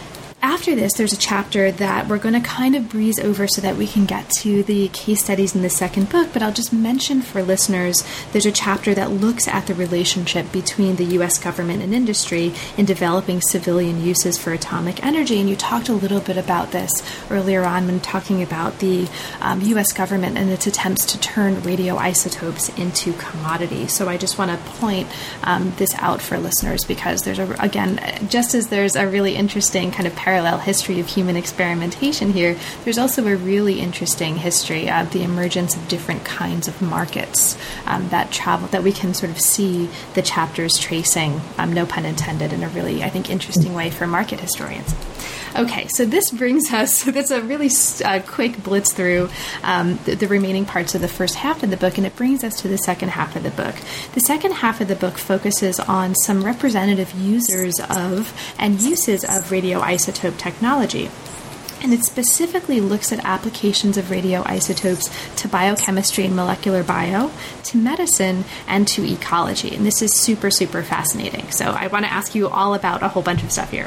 After this, there's a chapter that we're going to kind of breeze over so that we can get to the case studies in the second book, but I'll just mention for listeners, there's a chapter that looks at the relationship between the U S government and industry in developing civilian uses for atomic energy, and you talked a little bit about this earlier on when talking about the um, U S government and its attempts to turn radioisotopes into commodity. So I just want to point um, this out for listeners because there's, a, again, just as there's a really interesting kind of parallel parallel history of human experimentation here, there's also a really interesting history of the emergence of different kinds of markets um, that travel, that we can sort of see the chapters tracing, um, no pun intended, in a really, I think, interesting way for market historians. Okay, so this brings us, so that's a really uh, quick blitz through um, the, the remaining parts of the first half of the book, and it brings us to the second half of the book. The second half of the book focuses on some representative users of and uses of radioisotope technology. And it specifically looks at applications of radioisotopes to biochemistry and molecular bio, to medicine, and to ecology. And this is super, super fascinating. So I want to ask you all about a whole bunch of stuff here.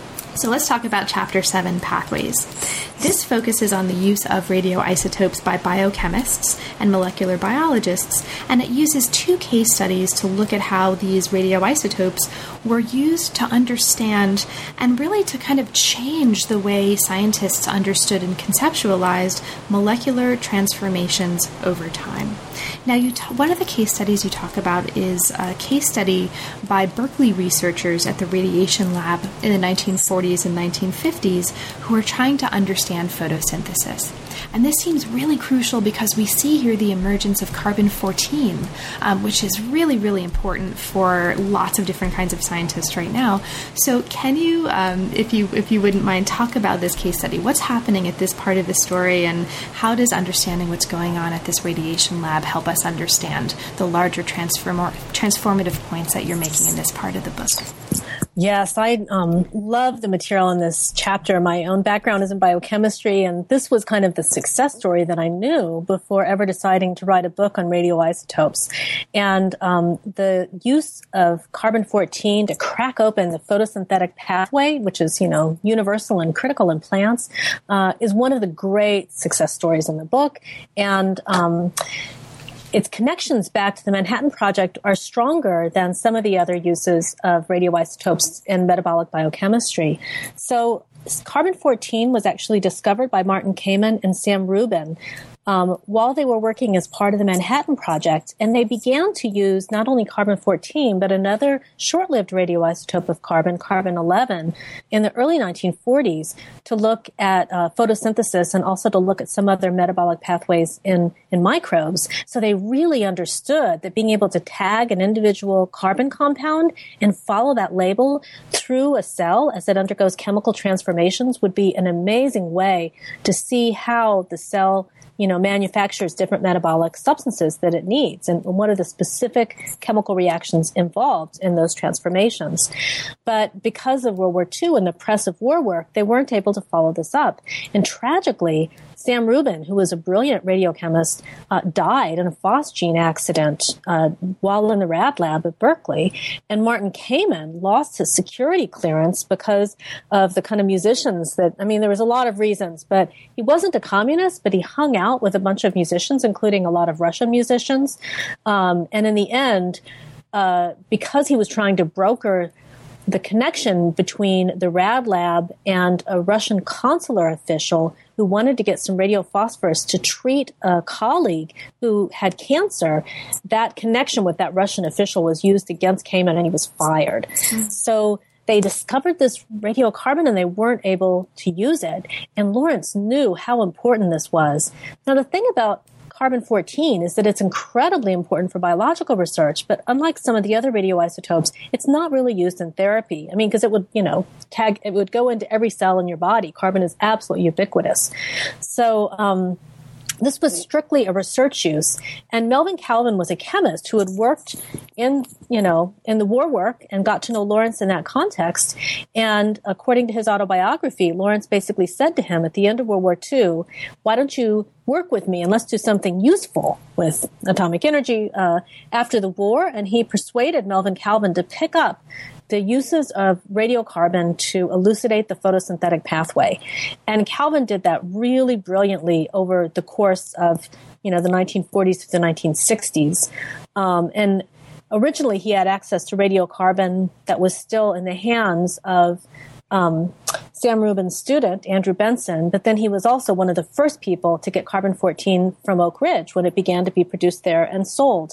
So let's talk about Chapter seven, Pathways. This focuses on the use of radioisotopes by biochemists and molecular biologists, and it uses two case studies to look at how these radioisotopes were used to understand and really to kind of change the way scientists understood and conceptualized molecular transformations over time. Now, you t- one of the case studies you talk about is a case study by Berkeley researchers at the Radiation Lab in the nineteen forties and nineteen fifties who were trying to understand photosynthesis. And this seems really crucial because we see here the emergence of carbon fourteen, um, which is really, really important for lots of different kinds of scientists right now. So can you, um, if you if you wouldn't mind, talk about this case study? What's happening at this part of the story, and how does understanding what's going on at this radiation lab help us understand the larger transform- transformative points that you're making in this part of the book? Yes, I um, love the material in this chapter. My own background is in biochemistry, and this was kind of the success story that I knew before ever deciding to write a book on radioisotopes. And um, the use of carbon fourteen to crack open the photosynthetic pathway, which is, you know, universal and critical in plants, uh, is one of the great success stories in the book. And um its connections back to the Manhattan Project are stronger than some of the other uses of radioisotopes in metabolic biochemistry. So carbon fourteen was actually discovered by Martin Kamen and Sam Rubin um, while they were working as part of the Manhattan Project, and they began to use not only carbon fourteen, but another short-lived radioisotope of carbon, carbon eleven, in the early nineteen forties to look at uh, photosynthesis and also to look at some other metabolic pathways in, in microbes. So they really understood that being able to tag an individual carbon compound and follow that label through a cell as it undergoes chemical transformations would be an amazing way to see how the cell, you know, manufactures different metabolic substances that it needs, and what are the specific chemical reactions involved in those transformations. But because of World War Two and the press of war work, they weren't able to follow this up. And tragically, Sam Rubin, who was a brilliant radiochemist, uh, died in a phosgene accident uh, while in the rad lab at Berkeley. And Martin Kamen lost his security clearance because of the kind of musicians that, I mean, there was a lot of reasons, but he wasn't a communist, but he hung out with a bunch of musicians, including a lot of Russian musicians. Um, and in the end, uh, because he was trying to broker the connection between the rad lab and a Russian consular official who wanted to get some radiophosphorus to treat a colleague who had cancer, that connection with that Russian official was used against Kamen, and he was fired. Mm-hmm. So they discovered this radiocarbon and they weren't able to use it. And Lawrence knew how important this was. Now, the thing about carbon fourteen is that it's incredibly important for biological research, but unlike some of the other radioisotopes, it's not really used in therapy. I mean, because it would, you know, tag, it would go into every cell in your body. Carbon is absolutely ubiquitous. So, um, this was strictly a research use. And Melvin Calvin was a chemist who had worked in, you know, in the war work and got to know Lawrence in that context. And according to his autobiography, Lawrence basically said to him at the end of World War Two, why don't you work with me and let's do something useful with atomic energy uh, after the war? And he persuaded Melvin Calvin to pick up the uses of radiocarbon to elucidate the photosynthetic pathway. And Calvin did that really brilliantly over the course of, you know, the nineteen forties to the nineteen sixties. Um, and originally he had access to radiocarbon that was still in the hands of um, Sam Rubin's student, Andrew Benson, but then he was also one of the first people to get carbon fourteen from Oak Ridge when it began to be produced there and sold.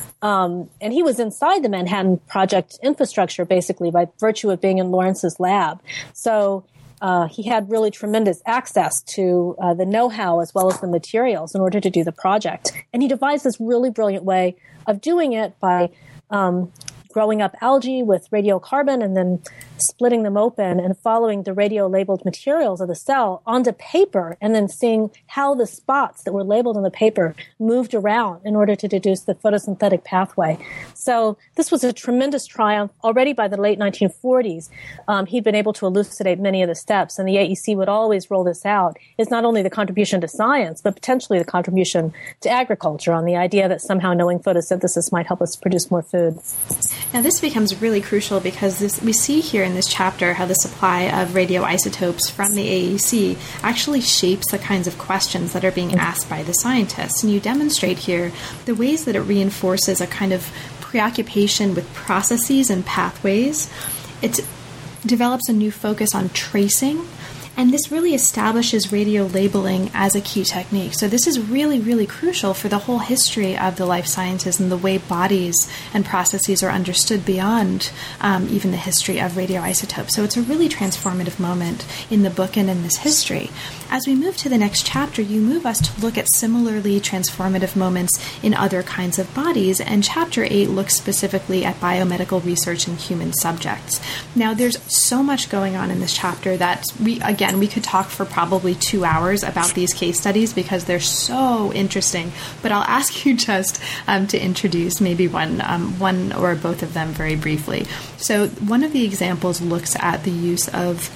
Um, and he was inside the Manhattan Project infrastructure, basically, by virtue of being in Lawrence's lab. So uh, he had really tremendous access to uh, the know-how as well as the materials in order to do the project. And he devised this really brilliant way of doing it by um, growing up algae with radiocarbon and then splitting them open and following the radio-labeled materials of the cell onto paper and then seeing how the spots that were labeled on the paper moved around in order to deduce the photosynthetic pathway. So this was a tremendous triumph. Already by the late nineteen forties, um, he'd been able to elucidate many of the steps, and the A E C would always roll this out. It's not only the contribution to science, but potentially the contribution to agriculture on the idea that somehow knowing photosynthesis might help us produce more food. Now, this becomes really crucial because this, we see here in this chapter how the supply of radioisotopes from the A E C actually shapes the kinds of questions that are being asked by the scientists. And you demonstrate here the ways that it reinforces a kind of preoccupation with processes and pathways. It develops a new focus on tracing, And this really establishes radio labeling as a key technique. So this is really, really crucial for the whole history of the life sciences and the way bodies and processes are understood beyond um, even the history of radioisotopes. So it's a really transformative moment in the book and in this history. As we move to the next chapter, you move us to look at similarly transformative moments in other kinds of bodies, and chapter eight looks specifically at biomedical research in human subjects. Now, there's so much going on in this chapter that we, again, we could talk for probably two hours about these case studies because they're so interesting, but I'll ask you just um, to introduce maybe one, um, one or both of them very briefly. So one of the examples looks at the use of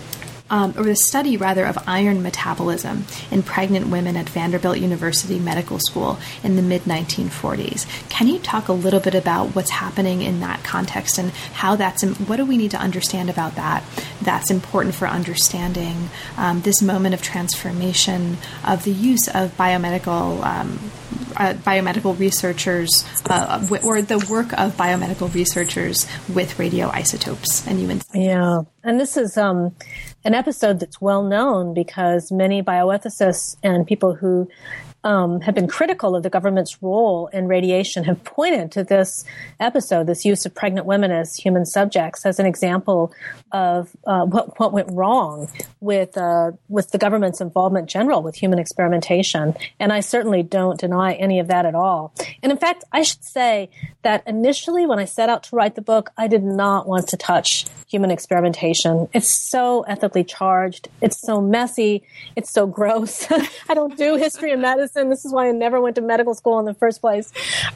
Um, or the study, rather, of iron metabolism in pregnant women at Vanderbilt University Medical School in the mid nineteen forties. Can you talk a little bit about what's happening in that context and how that's, what do we need to understand about that that's important for understanding um, this moment of transformation of the use of biomedical um, uh, biomedical researchers uh, or the work of biomedical researchers with radioisotopes and human? Yeah, and this is um, an episode that's well known because many bioethicists and people who um, have been critical of the government's role in radiation have pointed to this episode, this use of pregnant women as human subjects, as an example of uh, what, what went wrong with uh, with the government's involvement in general with human experimentation. And I certainly don't deny any of that at all. And in fact, I should say that initially when I set out to write the book, I did not want to touch human experimentation. It's so ethically charged. It's so messy. It's so gross. I don't do history and medicine. This is why I never went to medical school in the first place.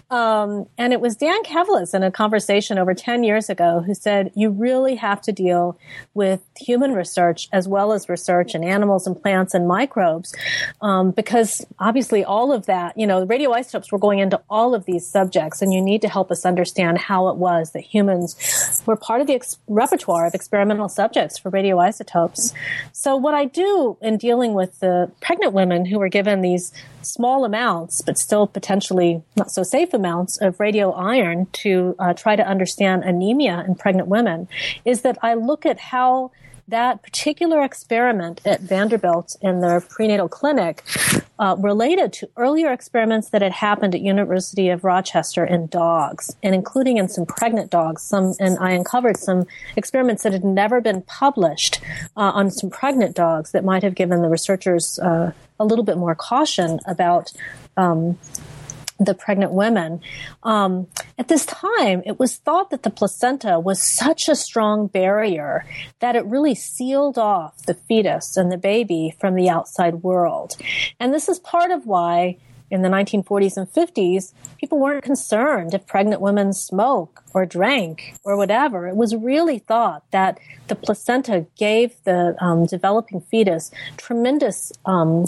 Um, and it was Dan Kevles in a conversation over ten years ago who said, you really have to deal with human research as well as research in animals and plants and microbes. Um, because obviously all of that, you know, radioisotopes were going into all of these subjects, and you need to help us understand how it was that humans were part of the ex- repertoire of experimental subjects for radioisotopes. So what I do in dealing with the pregnant women who were given these small amounts, but still potentially not so safe amounts of radio iron to uh, try to understand anemia in pregnant women, is that I look at how that particular experiment at Vanderbilt in their prenatal clinic uh, related to earlier experiments that had happened at University of Rochester in dogs, and including in some pregnant dogs. Some, and I uncovered some experiments that had never been published uh, on some pregnant dogs that might have given the researchers uh, a little bit more caution about um, the pregnant women. Um, at this time, it was thought that the placenta was such a strong barrier that it really sealed off the fetus and the baby from the outside world. And this is part of why in the nineteen forties and fifties, people weren't concerned if pregnant women smoked or drank or whatever. It was really thought that the placenta gave the um, developing fetus tremendous um,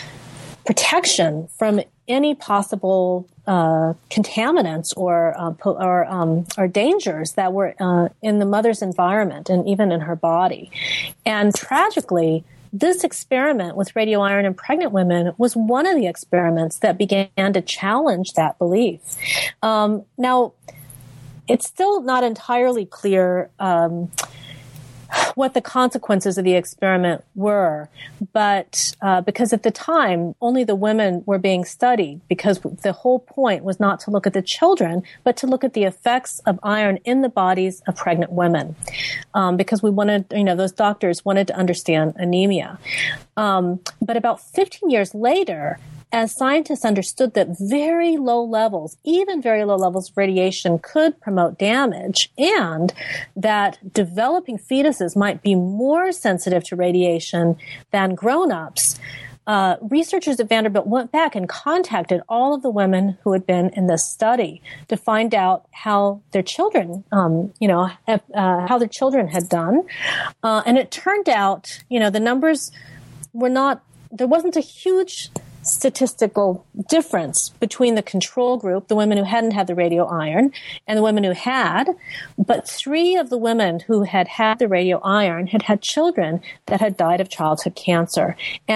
protection from any possible uh, contaminants or uh, po- or, um, or dangers that were uh, in the mother's environment and even in her body. And tragically, this experiment with radio iron in pregnant women was one of the experiments that began to challenge that belief. Um, now, it's still not entirely clear um, what the consequences of the experiment were, but uh, because at the time, only the women were being studied, because the whole point was not to look at the children, but to look at the effects of iron in the bodies of pregnant women, um, because we wanted, you know, those doctors wanted to understand anemia. Um, but about fifteen years later, as scientists understood that very low levels, even very low levels of radiation could promote damage, and that developing fetuses might be more sensitive to radiation than grown-ups, uh, researchers at Vanderbilt went back and contacted all of the women who had been in this study to find out how their children, um, you know, uh, how their children had done. Uh, and it turned out, you know, the numbers were not, there wasn't a huge statistical difference between the control group, the women who hadn't had the radio iron, and the women who had. But three of the women who had had the radio iron had had children that had died of childhood cancer. And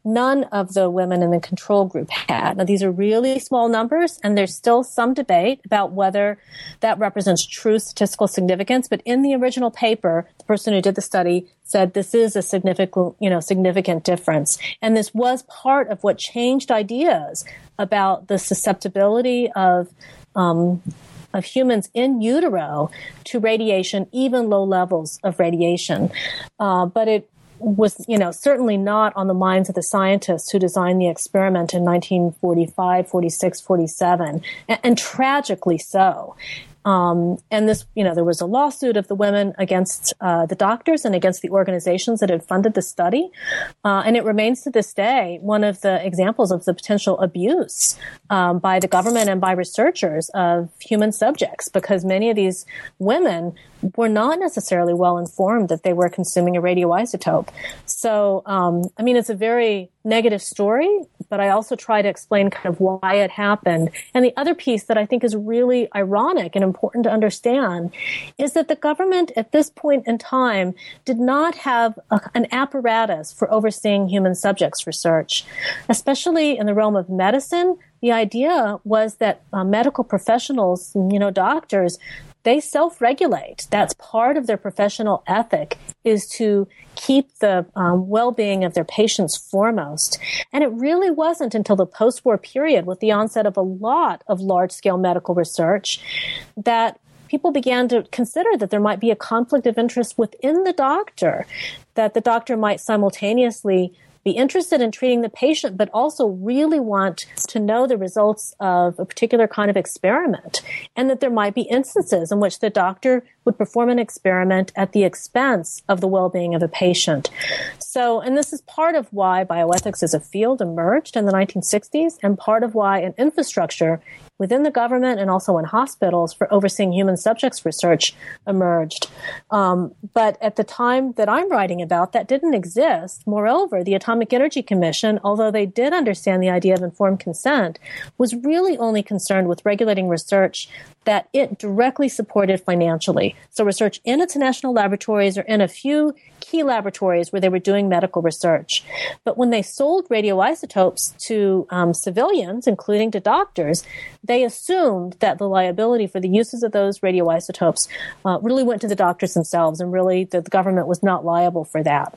none of the women in the control group had. Now, these are really small numbers, and there's still some debate about whether that represents true statistical significance. But in the original paper, the person who did the study said this is a significant, you know, significant difference. And this was part of what changed ideas about the susceptibility of um, of humans in utero to radiation, even low levels of radiation. Uh, but it was, you know, certainly not on the minds of the scientists who designed the experiment in nineteen forty-five, forty-six, forty-seven, and, and tragically so. Um, and this, you know, there was a lawsuit of the women against uh, the doctors and against the organizations that had funded the study. Uh, and it remains to this day one of the examples of the potential abuse um, by the government and by researchers of human subjects, because many of these women were not necessarily well informed that they were consuming a radioisotope. So, um, I mean, it's a very negative story, but I also try to explain kind of why it happened. And the other piece that I think is really ironic and important to understand is that the government at this point in time did not have a, an apparatus for overseeing human subjects research, especially in the realm of medicine. The idea was that uh, medical professionals, you know, doctors, they self-regulate. That's part of their professional ethic, is to keep the um, well-being of their patients foremost. And it really wasn't until the post-war period, with the onset of a lot of large-scale medical research, that people began to consider that there might be a conflict of interest within the doctor, that the doctor might simultaneously be interested in treating the patient, but also really want to know the results of a particular kind of experiment, and that there might be instances in which the doctor would perform an experiment at the expense of the well-being of a patient. So, and this is part of why bioethics as a field emerged in the nineteen sixties, and part of why an infrastructure within the government and also in hospitals for overseeing human subjects research emerged. Um, but at the time that I'm writing about, that didn't exist. Moreover, the Atomic Energy Commission, although they did understand the idea of informed consent, was really only concerned with regulating research that it directly supported financially. So research in its national laboratories or in a few key laboratories where they were doing medical research. But when they sold radioisotopes to um, civilians, including to doctors, they assumed that the liability for the uses of those radioisotopes uh, really went to the doctors themselves, and really that the government was not liable for that.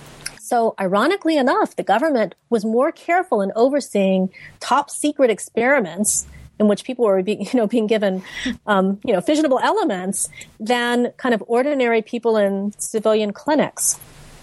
So ironically enough, the government was more careful in overseeing top secret experiments in which people were being, you know, being given, um, you know, fissionable elements than kind of ordinary people in civilian clinics.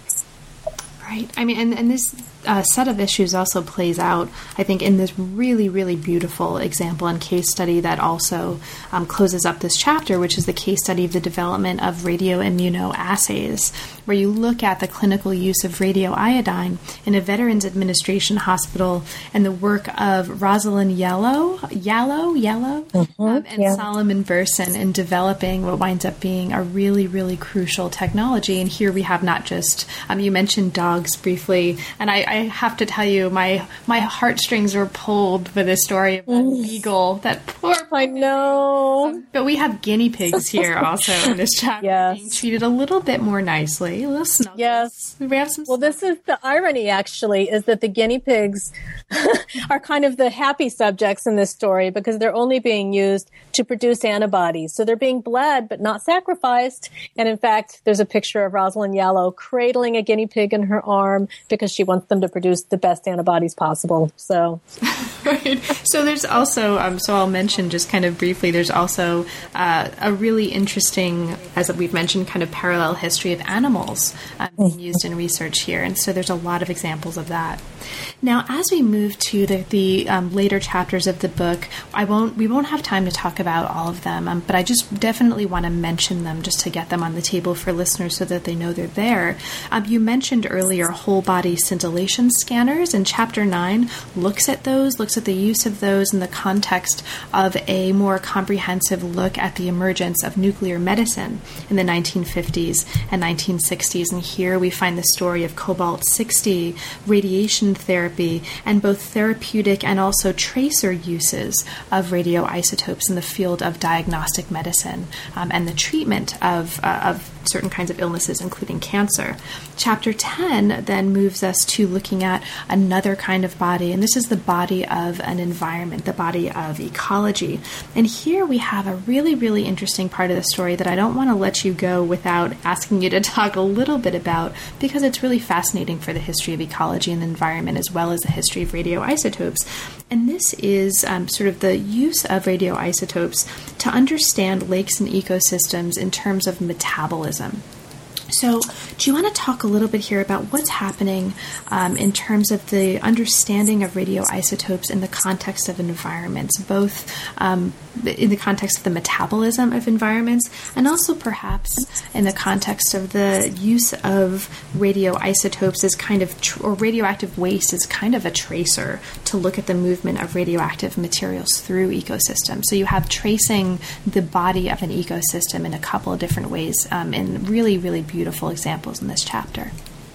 Right. I mean, and, and this uh, set of issues also plays out, I think, in this really, really beautiful example and case study that also um, closes up this chapter, which is the case study of the development of radioimmunoassays, where you look at the clinical use of radioiodine in a Veterans Administration hospital and the work of Rosalind Yellow, Yellow, Yellow, mm-hmm, um, and yeah. Solomon Burson in developing what winds up being a really, really crucial technology. And here we have not just, um, you mentioned dogs briefly, and I, I have to tell you, my my heartstrings were pulled for this story of that mm. beagle, that poor I know. Um, but we have guinea pigs here also in this chapter, yes. being treated a little bit more nicely, a little snuggles. Yes. We have some well, snuggles. This is the irony, actually, is that the guinea pigs are kind of the happy subjects in this story, because they're only being used to produce antibodies. So they're being bled, but not sacrificed. And in fact, there's a picture of Rosalind Yellow cradling a guinea pig in her arm because she wants them to produce the best antibodies possible. So, right. So there's also, um, so I'll mention just kind of briefly, there's also uh, a really interesting, as we've mentioned, kind of parallel history of animals um, being used in research here. And so there's a lot of examples of that. Now, as we move to the, the um, later chapters of the book, I won't, we won't have time to talk about all of them, um, but I just definitely want to mention them just to get them on the table for listeners so that they know they're there. Um, you mentioned earlier whole body scintillation scanners, and chapter nine looks at those, looks at the use of those in the context of a more comprehensive look at the emergence of nuclear medicine in the nineteen fifties and nineteen sixties. And here we find the story of cobalt sixty, radiation therapy, and both therapeutic and also tracer uses of radioisotopes in the field of diagnostic medicine um, and the treatment of, uh, of certain kinds of illnesses, including cancer. Chapter ten then moves us to looking at another kind of body, and this is the body of an environment, the body of ecology. And here we have a really, really interesting part of the story that I don't want to let you go without asking you to talk a little bit about, because it's really fascinating for the history of ecology and the environment, as well as the history of radioisotopes. And this is um, sort of the use of radioisotopes to understand lakes and ecosystems in terms of metabolism. So do you want to talk a little bit here about what's happening um, in terms of the understanding of radioisotopes in the context of environments, both um, in the context of the metabolism of environments, and also perhaps in the context of the use of radioisotopes as kind of, tr- or radioactive waste as kind of a tracer to look at the movement of radioactive materials through ecosystems. So you have tracing the body of an ecosystem in a couple of different ways um, in really, really beautiful examples in this chapter.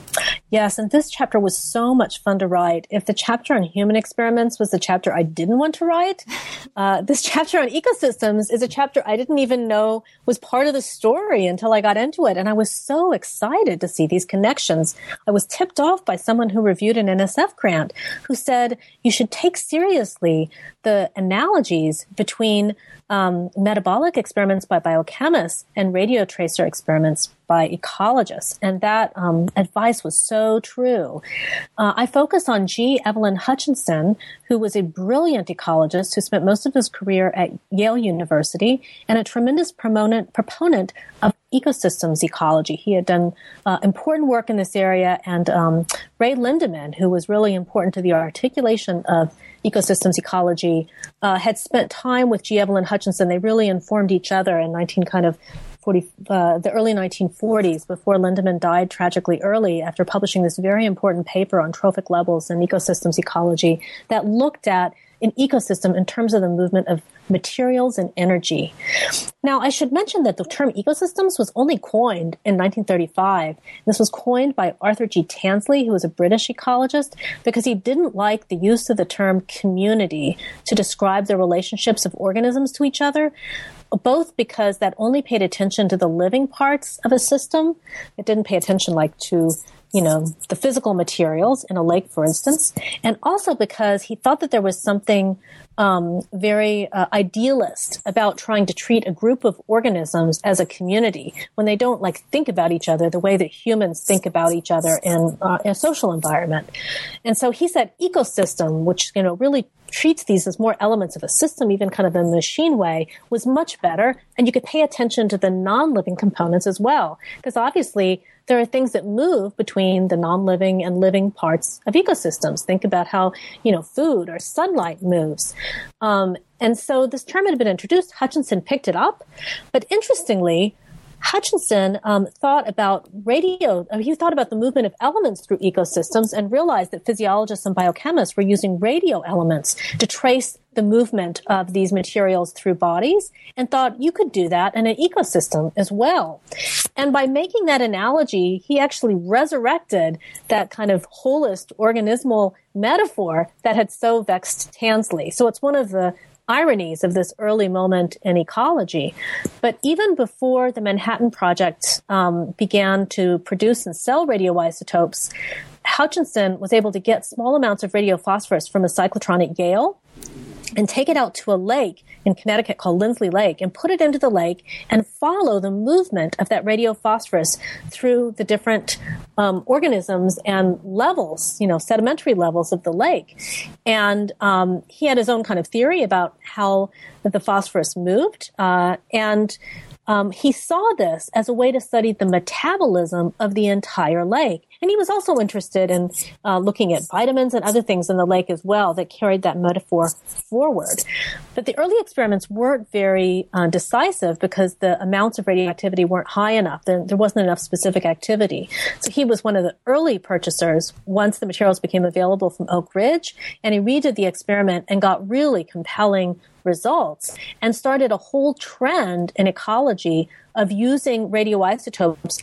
Yes, and this chapter was so much fun to write. If the chapter on human experiments was the chapter I didn't want to write, uh, this chapter on ecosystems is a chapter I didn't even know was part of the story until I got into it. And I was so excited to see these connections. I was tipped off by someone who reviewed an N S F grant who said you should take seriously the analogies between Um, metabolic experiments by biochemists and radio tracer experiments by ecologists. And that um, advice was so true. Uh, I focus on G. Evelyn Hutchinson, who was a brilliant ecologist who spent most of his career at Yale University and a tremendous proponent, proponent of ecosystems ecology. He had done uh, important work in this area, and um, Ray Lindemann, who was really important to the articulation of ecosystems ecology, uh, had spent time with G. Evelyn Hutchinson. They really informed each other in nineteen kind of forty, uh, the early nineteen forties, before Lindemann died tragically early after publishing this very important paper on trophic levels and ecosystems ecology that looked at an ecosystem in terms of the movement of materials and energy. Now, I should mention that the term ecosystems was only coined in nineteen thirty-five. This was coined by Arthur G. Tansley, who was a British ecologist, because he didn't like the use of the term community to describe the relationships of organisms to each other, both because that only paid attention to the living parts of a system. It didn't pay attention like to you know, the physical materials in a lake, for instance, and also because he thought that there was something um, very uh, idealist about trying to treat a group of organisms as a community when they don't like think about each other the way that humans think about each other in, uh, in a social environment. And so he said ecosystem, which, you know, really treats these as more elements of a system, even kind of in a machine way, was much better. And you could pay attention to the non-living components as well, because obviously there are things that move between the non-living and living parts of ecosystems. Think about how, you know, food or sunlight moves. Um, and so this term had been introduced. Hutchinson picked it up. But interestingly, Hutchinson um, thought about radio, uh, he thought about the movement of elements through ecosystems and realized that physiologists and biochemists were using radio elements to trace the movement of these materials through bodies, and thought you could do that in an ecosystem as well. And by making that analogy, he actually resurrected that kind of holist organismal metaphor that had so vexed Tansley. So it's one of the ironies of this early moment in ecology. But even before the Manhattan Project um, began to produce and sell radioisotopes, Hutchinson was able to get small amounts of radiophosphorus from a cyclotron at Yale and take it out to a lake in Connecticut called Lindsley Lake and put it into the lake and follow the movement of that radiophosphorus through the different um, organisms and levels, you know, sedimentary levels of the lake. And um, he had his own kind of theory about how the phosphorus moved. Uh, and Um, he saw this as a way to study the metabolism of the entire lake. And he was also interested in uh, looking at vitamins and other things in the lake as well that carried that metaphor forward. But the early experiments weren't very uh, decisive because the amounts of radioactivity weren't high enough. There, there wasn't enough specific activity. So he was one of the early purchasers once the materials became available from Oak Ridge. And he redid the experiment and got really compelling results and started a whole trend in ecology of using radioisotopes as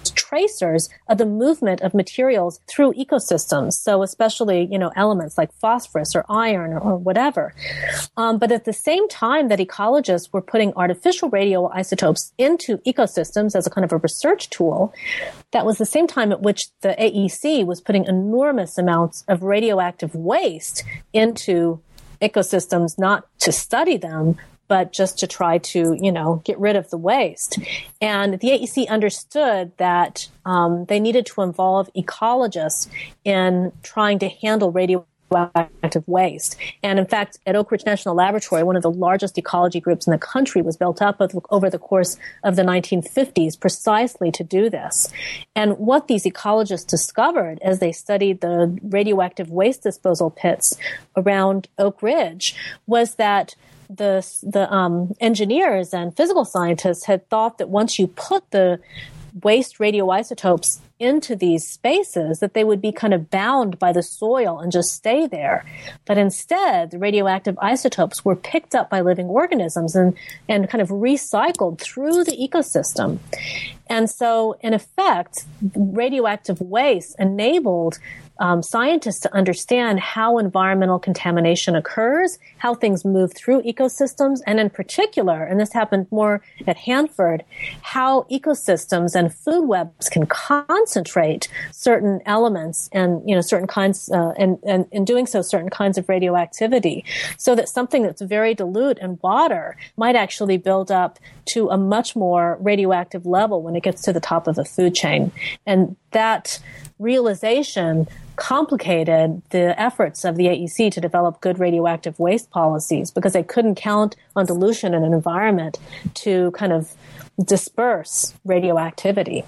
as tracers of the movement of materials through ecosystems. So especially, you know, elements like phosphorus or iron or, or whatever. Um, but at the same time that ecologists were putting artificial radioisotopes into ecosystems as a kind of a research tool, that was the same time at which the A E C was putting enormous amounts of radioactive waste into ecosystems, not to study them, but just to try to, you know, get rid of the waste. And the A E C understood that um, they needed to involve ecologists in trying to handle radioactive waste. And in fact, at Oak Ridge National Laboratory, one of the largest ecology groups in the country was built up over the course of the nineteen fifties precisely to do this. And what these ecologists discovered as they studied the radioactive waste disposal pits around Oak Ridge was that the the um, engineers and physical scientists had thought that once you put the waste radioisotopes into these spaces, that they would be kind of bound by the soil and just stay there. But instead, the radioactive isotopes were picked up by living organisms and, and kind of recycled through the ecosystem. And so, in effect, radioactive waste enabled Um, scientists to understand how environmental contamination occurs, how things move through ecosystems, and in particular, and this happened more at Hanford, how ecosystems and food webs can concentrate certain elements and, you know, certain kinds, uh, and, and in doing so, certain kinds of radioactivity, so that something that's very dilute in water might actually build up to a much more radioactive level when it gets to the top of the food chain. And that realization complicated the efforts of the A E C to develop good radioactive waste policies because they couldn't count on dilution in an environment to kind of disperse radioactivity.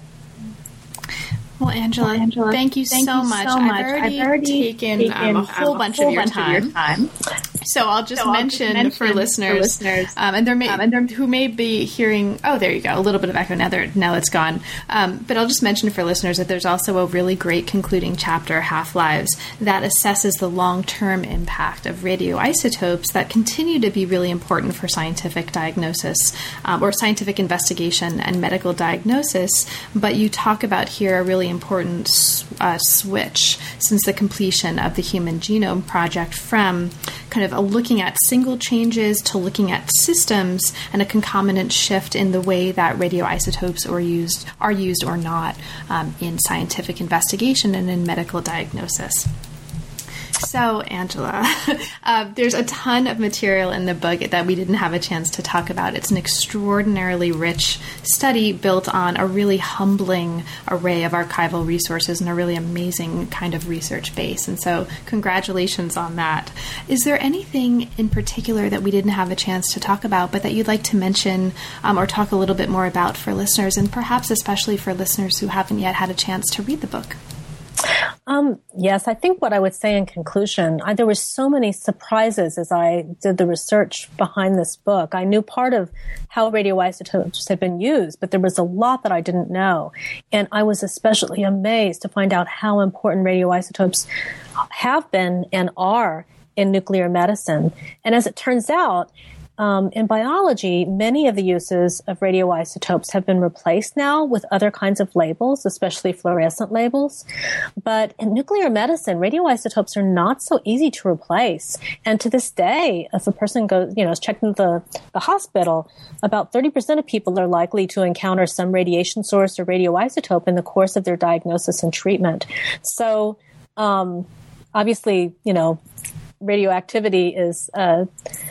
Well, Angela, well, Angela thank you thank so you much. So I've, much. already I've already taken, taken um, a whole um, bunch, a of, your bunch of your time. So I'll just so mention, I'll just for mention listeners, for listeners um, and there may um, and there, who may be hearing, oh, there you go, a little bit of echo now. There, now it's gone. Um, but I'll just mention for listeners that there's also a really great concluding chapter, Half-Lives, that assesses the long-term impact of radioisotopes that continue to be really important for scientific diagnosis um, or scientific investigation and medical diagnosis. But you talk about here a really important uh, switch since the completion of the Human Genome Project from kind of a looking at single changes to looking at systems and a concomitant shift in the way that radioisotopes are used, are used or not um, in scientific investigation and in medical diagnosis. So, Angela, uh, there's a ton of material in the book that we didn't have a chance to talk about. It's an extraordinarily rich study built on a really humbling array of archival resources and a really amazing kind of research base. And so, congratulations on that. Is there anything in particular that we didn't have a chance to talk about, but that you'd like to mention um, or talk a little bit more about for listeners, and perhaps especially for listeners who haven't yet had a chance to read the book? Um, yes, I think what I would say in conclusion, I, there were so many surprises as I did the research behind this book. I knew part of how radioisotopes had been used, but there was a lot that I didn't know. And I was especially amazed to find out how important radioisotopes have been and are in nuclear medicine. And as it turns out, Um, in biology, many of the uses of radioisotopes have been replaced now with other kinds of labels, especially fluorescent labels. But in nuclear medicine, radioisotopes are not so easy to replace. And to this day, if a person goes, you know, is checked into the, the hospital, about thirty percent of people are likely to encounter some radiation source or radioisotope in the course of their diagnosis and treatment. So, um, obviously, you know, radioactivity is, uh,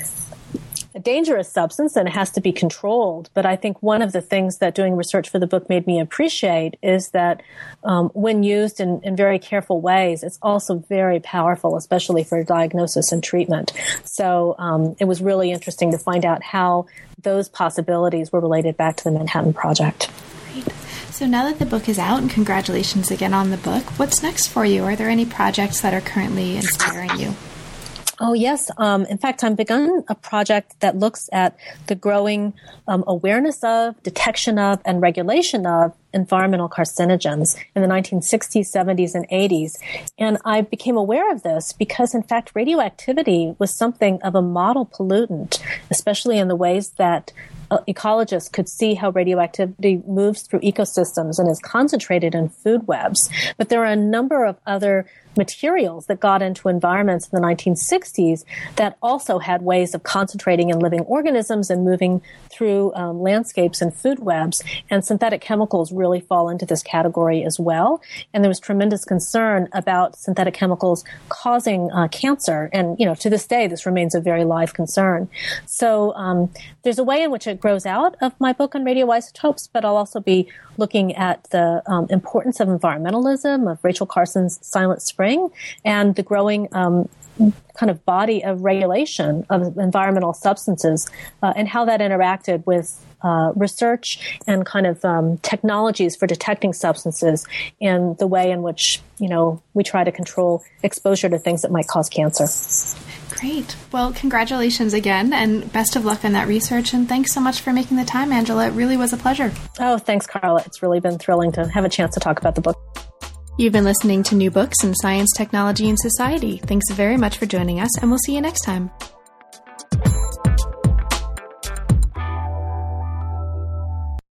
a dangerous substance and it has to be controlled. But I think one of the things that doing research for the book made me appreciate is that um, when used in, in very careful ways, it's also very powerful, especially for diagnosis and treatment. So um, it was really interesting to find out how those possibilities were related back to the Manhattan Project. Great. So now that the book is out, and congratulations again on the book, what's next for you? Are there any projects that are currently inspiring you? Oh, yes. Um, in fact, I've begun a project that looks at the growing um, awareness of, detection of, and regulation of environmental carcinogens in the nineteen sixties, seventies, and eighties. And I became aware of this because, in fact, radioactivity was something of a model pollutant, especially in the ways that ecologists could see how radioactivity moves through ecosystems and is concentrated in food webs. But there are a number of other materials that got into environments in the nineteen sixties that also had ways of concentrating in living organisms and moving through um, landscapes and food webs. And synthetic chemicals really fall into this category as well. And there was tremendous concern about synthetic chemicals causing uh, cancer. And, you know, to this day, this remains a very live concern. So um, there's a way in which it grows out of my book on radioisotopes, but I'll also be looking at the um, importance of environmentalism, of Rachel Carson's Silent Spring, and the growing um, kind of body of regulation of environmental substances uh, and how that interacted with uh, research and kind of um, technologies for detecting substances and the way in which, you know, we try to control exposure to things that might cause cancer. Great. Well, congratulations again, and best of luck on that research. And thanks so much for making the time, Angela. It really was a pleasure. Oh, thanks, Carla. It's really been thrilling to have a chance to talk about the book. You've been listening to New Books in Science, Technology, and Society. Thanks very much for joining us, and we'll see you next time.